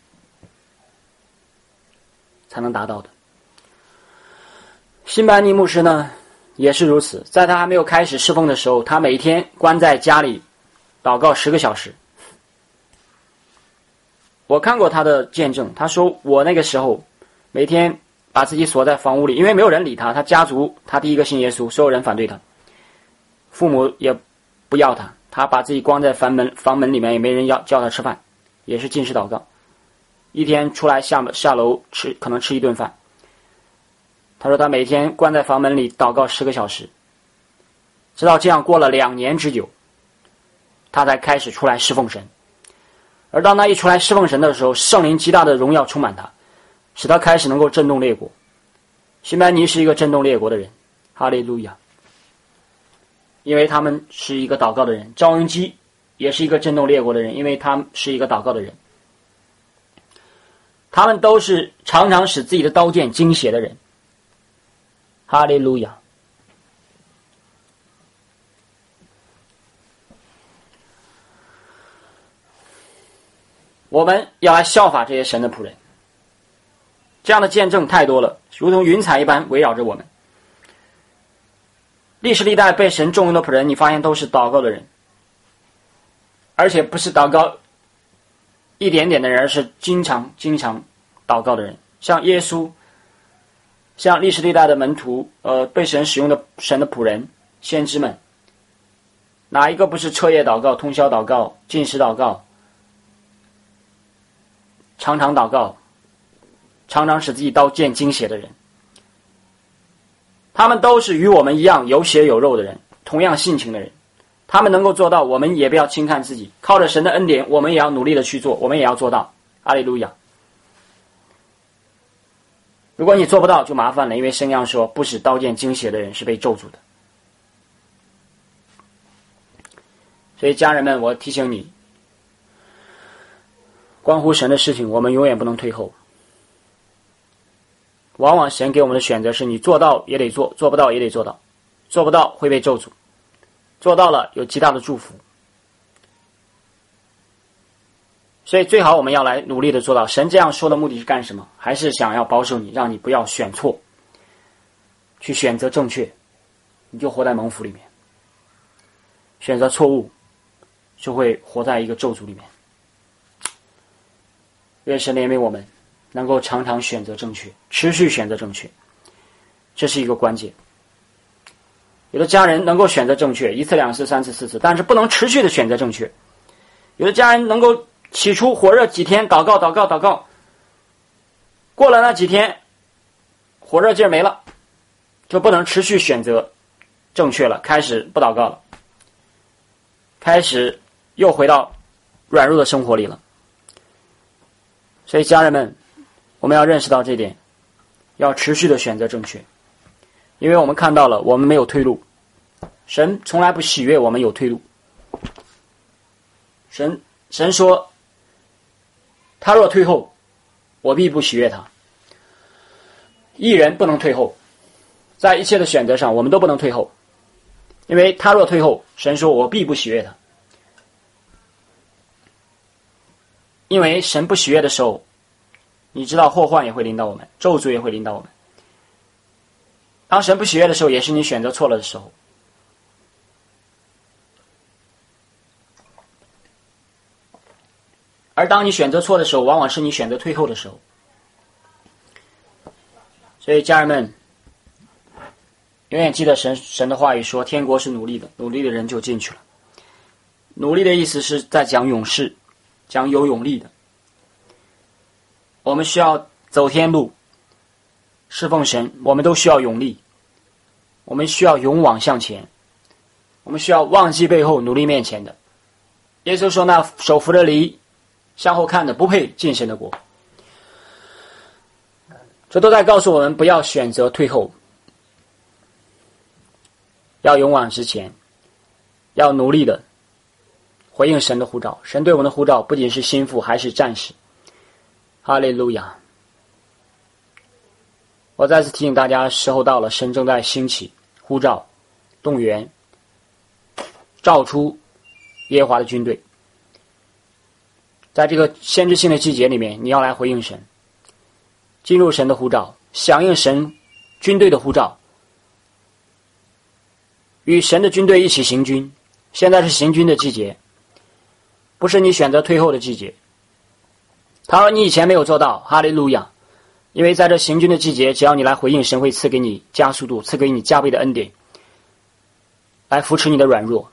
才能达到的。辛班尼牧师呢也是如此，在他还没有开始侍奉的时候，他每天关在家里祷告十个小时。我看过他的见证，他说我那个时候每天把自己锁在房屋里，因为没有人理他，他家族他第一个信耶稣，所有人反对他，父母也不要他，他把自己关在房门房门里面，也没人要叫他吃饭，也是禁食祷告，一天出来下下楼吃，可能吃一顿饭。他说他每天关在房门里祷告十个小时，直到这样过了两年之久，他才开始出来侍奉神。而当他一出来侍奉神的时候，圣灵极大的荣耀充满他，使他开始能够震动列国。辛班尼是一个震动列国的人，哈利路亚！因为他们是一个祷告的人。赵云基也是一个震动列国的人，因为他是一个祷告的人。他们都是常常使自己的刀剑精血的人，哈利路亚！我们要来效法这些神的仆人，这样的见证太多了，如同云彩一般围绕着我们。历史历代被神重用的仆人，你发现都是祷告的人，而且不是祷告一点点的人，而是经常经常祷告的人。像耶稣，像历史历代的门徒，呃，被神使用的神的仆人、先知们，哪一个不是彻夜祷告、通宵祷告、禁食祷告、常常祷告、常常使自己刀剑精血的人？ 他们都是与我们一样有血有肉的人，同样性情的人。他们能够做到，我们也不要轻看自己，靠着神的恩典，我们也要努力的去做，我们也要做到。哈利路亚。如果你做不到就麻烦了，因为圣经上说不使刀剑经血的人是被咒诅的。所以家人们，我提醒你，关乎神的事情我们永远不能退后。往往神给我们的选择是你做到也得做，做不到也得做到，做不到会被咒诅，做到了有极大的祝福。所以最好我们要来努力的做到。神这样说的目的是干什么？还是想要保守你，让你不要选错，去选择正确，你就活在蒙福里面。选择错误就会活在一个咒诅里面。愿神怜悯我们能够常常选择正确，持续选择正确，这是一个关键。有的家人能够选择正确一次两次三次四次，但是不能持续的选择正确。有的家人能够起初火热几天祷告祷告祷告，过了那几天火热劲儿没了，就不能持续选择正确了，开始不祷告了，开始又回到软弱的生活里了。所以家人们，我们要认识到这点，要持续的选择正确，因为我们看到了我们没有退路，神从来不喜悦我们有退路。神神说他若退后，我必不喜悦他。义人不能退后，在一切的选择上我们都不能退后，因为他若退后，神说我必不喜悦他。因为神不喜悦的时候，你知道祸患也会临到我们，咒诅也会临到我们。当神不喜悦的时候，也是你选择错了的时候。而当你选择错的时候，往往是你选择退后的时候。所以家人们，永远记得神神的话语说，天国是努力的，努力的人就进去了。努力的意思是在讲勇士，讲有勇力的。我们需要走天路，侍奉神，我们都需要勇力，我们需要勇往向前，我们需要忘记背后，努力面前的。耶稣说，那手扶着犁向后看的不配进神的国。这都在告诉我们不要选择退后，要勇往直前，要努力的回应神的呼召。神对我们的呼召不仅是心腹，还是战士。哈利路亚。我再次提醒大家，时候到了，神正在兴起呼召动员召出耶和华的军队。在这个先知性的季节里面，你要来回应神，进入神的呼召，响应神军队的呼召，与神的军队一起行军。现在是行军的季节，不是你选择退后的季节。他说你以前没有做到，哈利路亚。因为在这行军的季节，只要你来回应，神会赐给你加速度，赐给你加倍的恩典，来扶持你的软弱。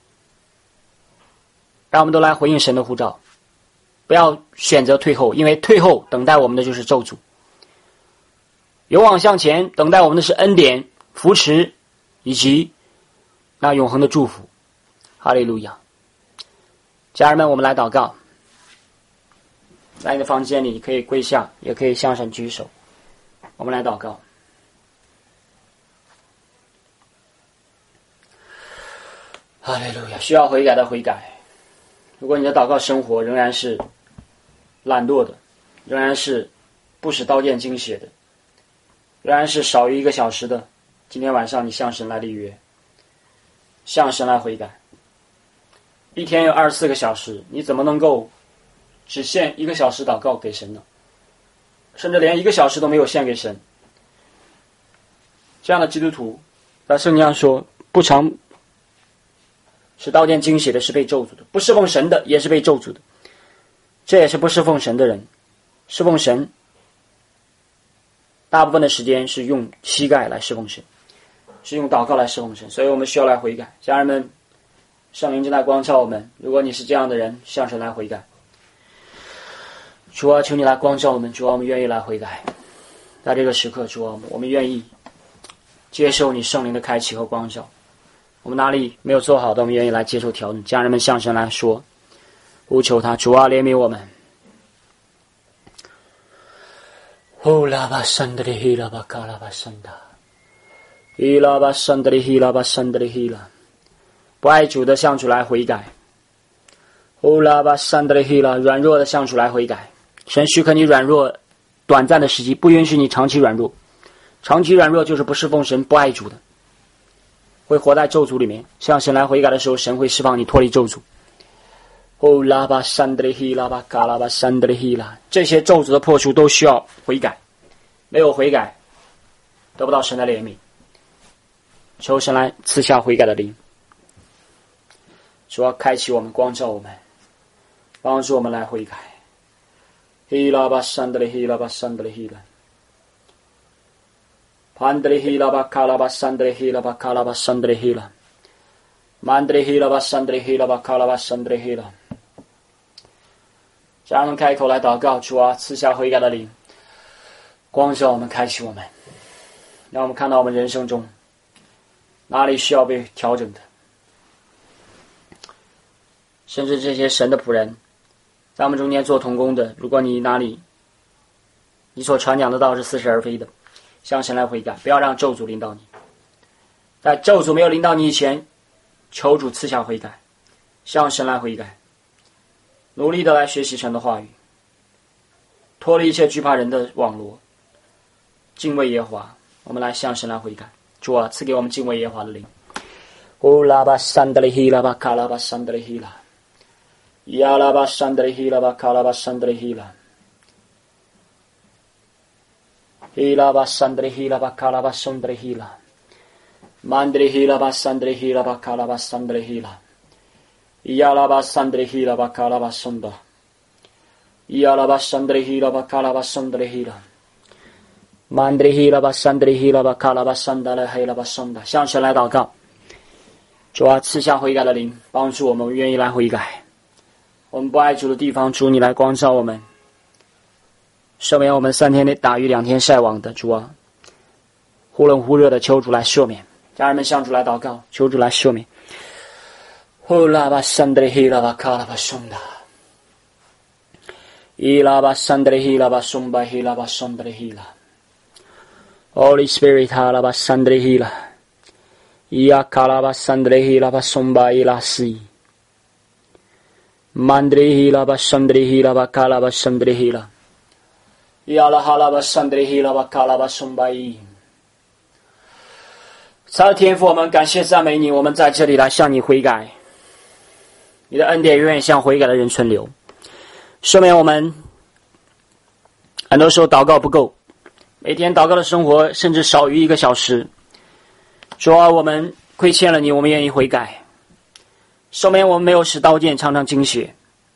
让我们都来回应神的呼召，不要选择退后，因为退后等待我们的就是咒诅。勇往向前，等待我们的是恩典、扶持以及那永恒的祝福。哈利路亚。家人们，我们来祷告。在你的房间里，你可以跪下，也可以向神举手。我们来祷告。哈利路亚！需要悔改的悔改。如果你的祷告生活仍然是懒惰的，仍然是不使刀剑经血的，仍然是少于一个小时的，今天晚上你向神来立约，向神来悔改。一天有二十四个小时，你怎么能够只献一个小时祷告给神呢？甚至连一个小时都没有献给神。这样的基督徒，在圣经上说，不常使刀剑经血的是被咒诅的，不侍奉神的也是被咒诅的。这也是不侍奉神的人。侍奉神大部分的时间是用膝盖来侍奉神，是用祷告来侍奉神，所以我们需要来悔改。家人们，圣灵正在光照我们，如果你是这样的人，向神来悔改。主啊，求你来光照我们，主啊，我们愿意来悔改。在这个时刻，主啊，我们愿意接受你圣灵的开启和光照。我们哪里没有做好的，我们愿意来接受调整。家人们向神来说，呼求他，主啊，怜悯我们。呼啦吧山德里希啦吧卡啦吧山达，伊啦吧山德里希啦吧山德里希啦，不爱主的向主来悔改。呼啦吧山德里希啦，软弱的向主来悔改。神许可你软弱短暂的时期，不允许你长期软弱。长期软弱就是不侍奉神、不爱主的，会活在咒诅里面。向神来悔改的时候，神会释放你脱离咒诅。哦，拉巴山德里希拉巴嘎拉巴山德里希拉，这些咒诅的破除都需要悔改，没有悔改，得不到神的怜悯。求神来赐下悔改的灵，主要开启我们，光照我们，帮助我们来悔改。希拉巴山德里希拉巴山德里希拉，潘德里希拉巴卡拉巴山德里希拉巴卡拉巴山德里希拉，曼德里希拉巴山德里希拉巴卡拉巴山德里希拉。让我们开口来祷告，主啊，赐下悔改的灵，光照我们，开启我们，让我们看到我们人生中哪里需要被调整的。甚至这些神的仆人在我们中间做同工的，如果你哪里你所传讲的道是似是而非的，向神来悔改，不要让咒诅临到你。在咒诅没有临到你以前，求主赐下悔改，向神来悔改，努力的来学习神的话语，脱离一切惧怕人的网罗，敬畏耶和华。我们来向神来悔改，主啊，赐给我们敬畏耶和华的灵。乌拉巴山德里希拉巴卡拉巴山德里希拉，亚拉巴山德里希拉巴卡拉巴山德里希拉，希拉巴山德里希拉巴卡拉巴山德里希拉，曼德里希拉巴山德里希拉巴卡拉巴山德里希拉，亚拉巴山德里希拉巴卡拉巴山达，亚拉巴山德里希拉巴卡拉巴山德里希拉，曼德里希拉巴山德里希拉巴卡拉巴山达勒黑拉巴山达。向神来祷告，主啊，赐下悔改的灵，帮助我们，我们愿意来悔改。我们不爱主的地方，主你来光照我们，赦免我们三天内打鱼两天晒网的，主啊，忽冷忽热的，求主来赦免。家人们向主来祷告，求主来赦免。呼啦吧山德里希拉巴卡拉巴松达，伊拉巴山德里希拉巴松巴希拉巴松德里希拉 ，Holy Spirit 哈拉巴山德里希拉，伊亚卡拉巴山德里希拉巴松巴伊拉西。曼德里希拉巴山德里希拉巴卡拉巴山德里希拉，亚拉哈拉巴山德里希拉巴卡拉巴松巴伊。慈爱的天父，我们感谢赞美你，我们在这里来向你悔改，你的恩典永远向悔改的人存留。赦免我们很多时候祷告不够，每天祷告的生活甚至少于一个小时。主啊，我们亏欠了你，我们愿意悔改。赦免我们没有使刀剑常常经血，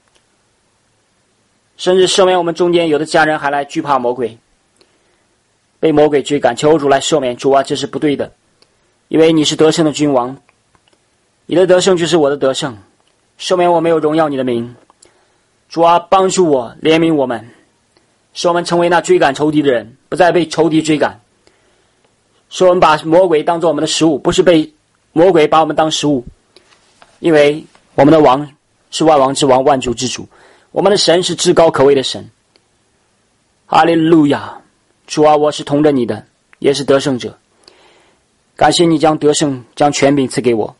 甚至赦免我们中间有的家人还来惧怕魔鬼，被魔鬼追赶，求主来赦免。主啊，这是不对的，因为你是得胜的君王，你的得胜就是我的得胜。赦免我没有荣耀你的名，主啊，帮助我，怜悯我们，使我们成为那追赶仇敌的人，不再被仇敌追赶，使我们把魔鬼当作我们的食物，不是被魔鬼把我们当食物。因为我们的王是万王之王，万主之主，我们的神是至高可畏的神。哈利路亚！主啊，我是同着你的，也是得胜者。感谢你将得胜、将权柄赐给我。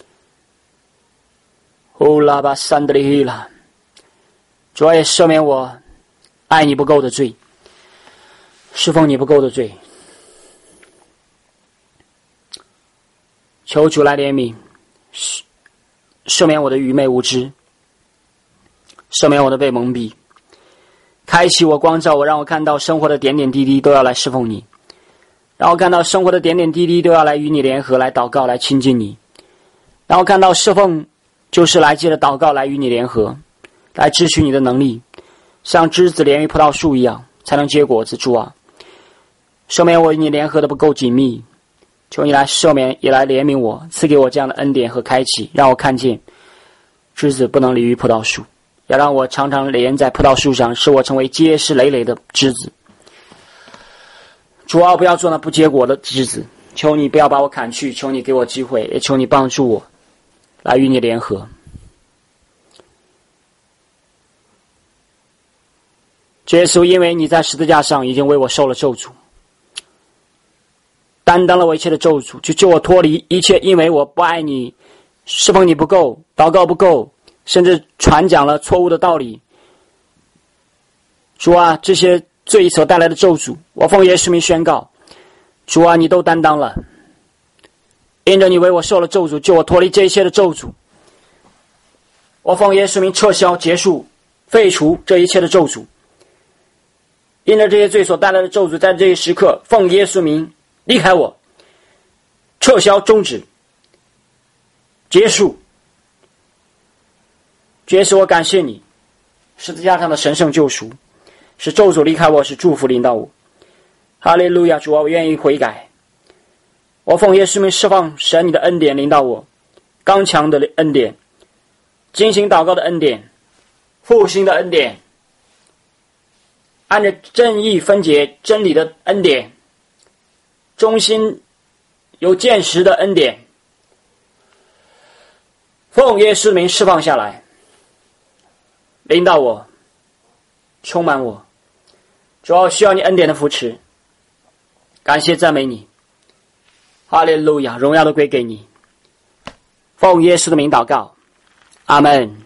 呼啦吧山德里希拉，主啊，也赦免我爱你不够的罪，侍奉你不够的罪。求主来怜悯，赦免我的愚昧无知，赦免我的被蒙蔽，开启我，光照我，让我看到生活的点点滴滴都要来侍奉你，让我看到生活的点点滴滴都要来与你联合，来祷告，来亲近你，让我看到侍奉就是来借着祷告来与你联合，来支取你的能力，像枝子连于葡萄树一样，才能结果子。主啊，赦免我与你联合的不够紧密，求你来赦免，也来怜悯我，赐给我这样的恩典和开启，让我看见枝子不能离于葡萄树，要让我常常连在葡萄树上，使我成为结实累累的枝子。主啊，不要做那不结果的枝子， 求你不要把我砍去，求你给我机会，也求你帮助我来与你联合。主耶稣，因为你在十字架上已经为我受了咒诅，担当了我一切的咒诅，就救我脱离一切因为我不爱你、侍奉你不够、祷告不够，甚至传讲了错误的道理。主啊，这些罪所带来的咒诅，我奉耶稣名宣告，主啊，你都担当了。因着你为我受了咒诅，救我脱离这一切的咒诅，我奉耶稣名撤销、结束、废除这一切的咒诅。因着这些罪所带来的咒诅，在这一时刻奉耶稣名离开我，撤销、终止、结束。主耶稣，我感谢你十字架上的神圣救赎，使咒诅离开我，使祝福临到我。哈利路亚！主啊，我愿意悔改，我奉耶稣名释放神你的恩典临到我，刚强的恩典，精心祷告的恩典，复兴的恩典，按着正义分解真理的恩典，忠心有见识的恩典，奉耶稣名释放下来，临到我，充满我。主要需要你恩典的扶持，感谢赞美你，哈利路亚，荣耀都归给你。奉耶稣的名祷告，阿们。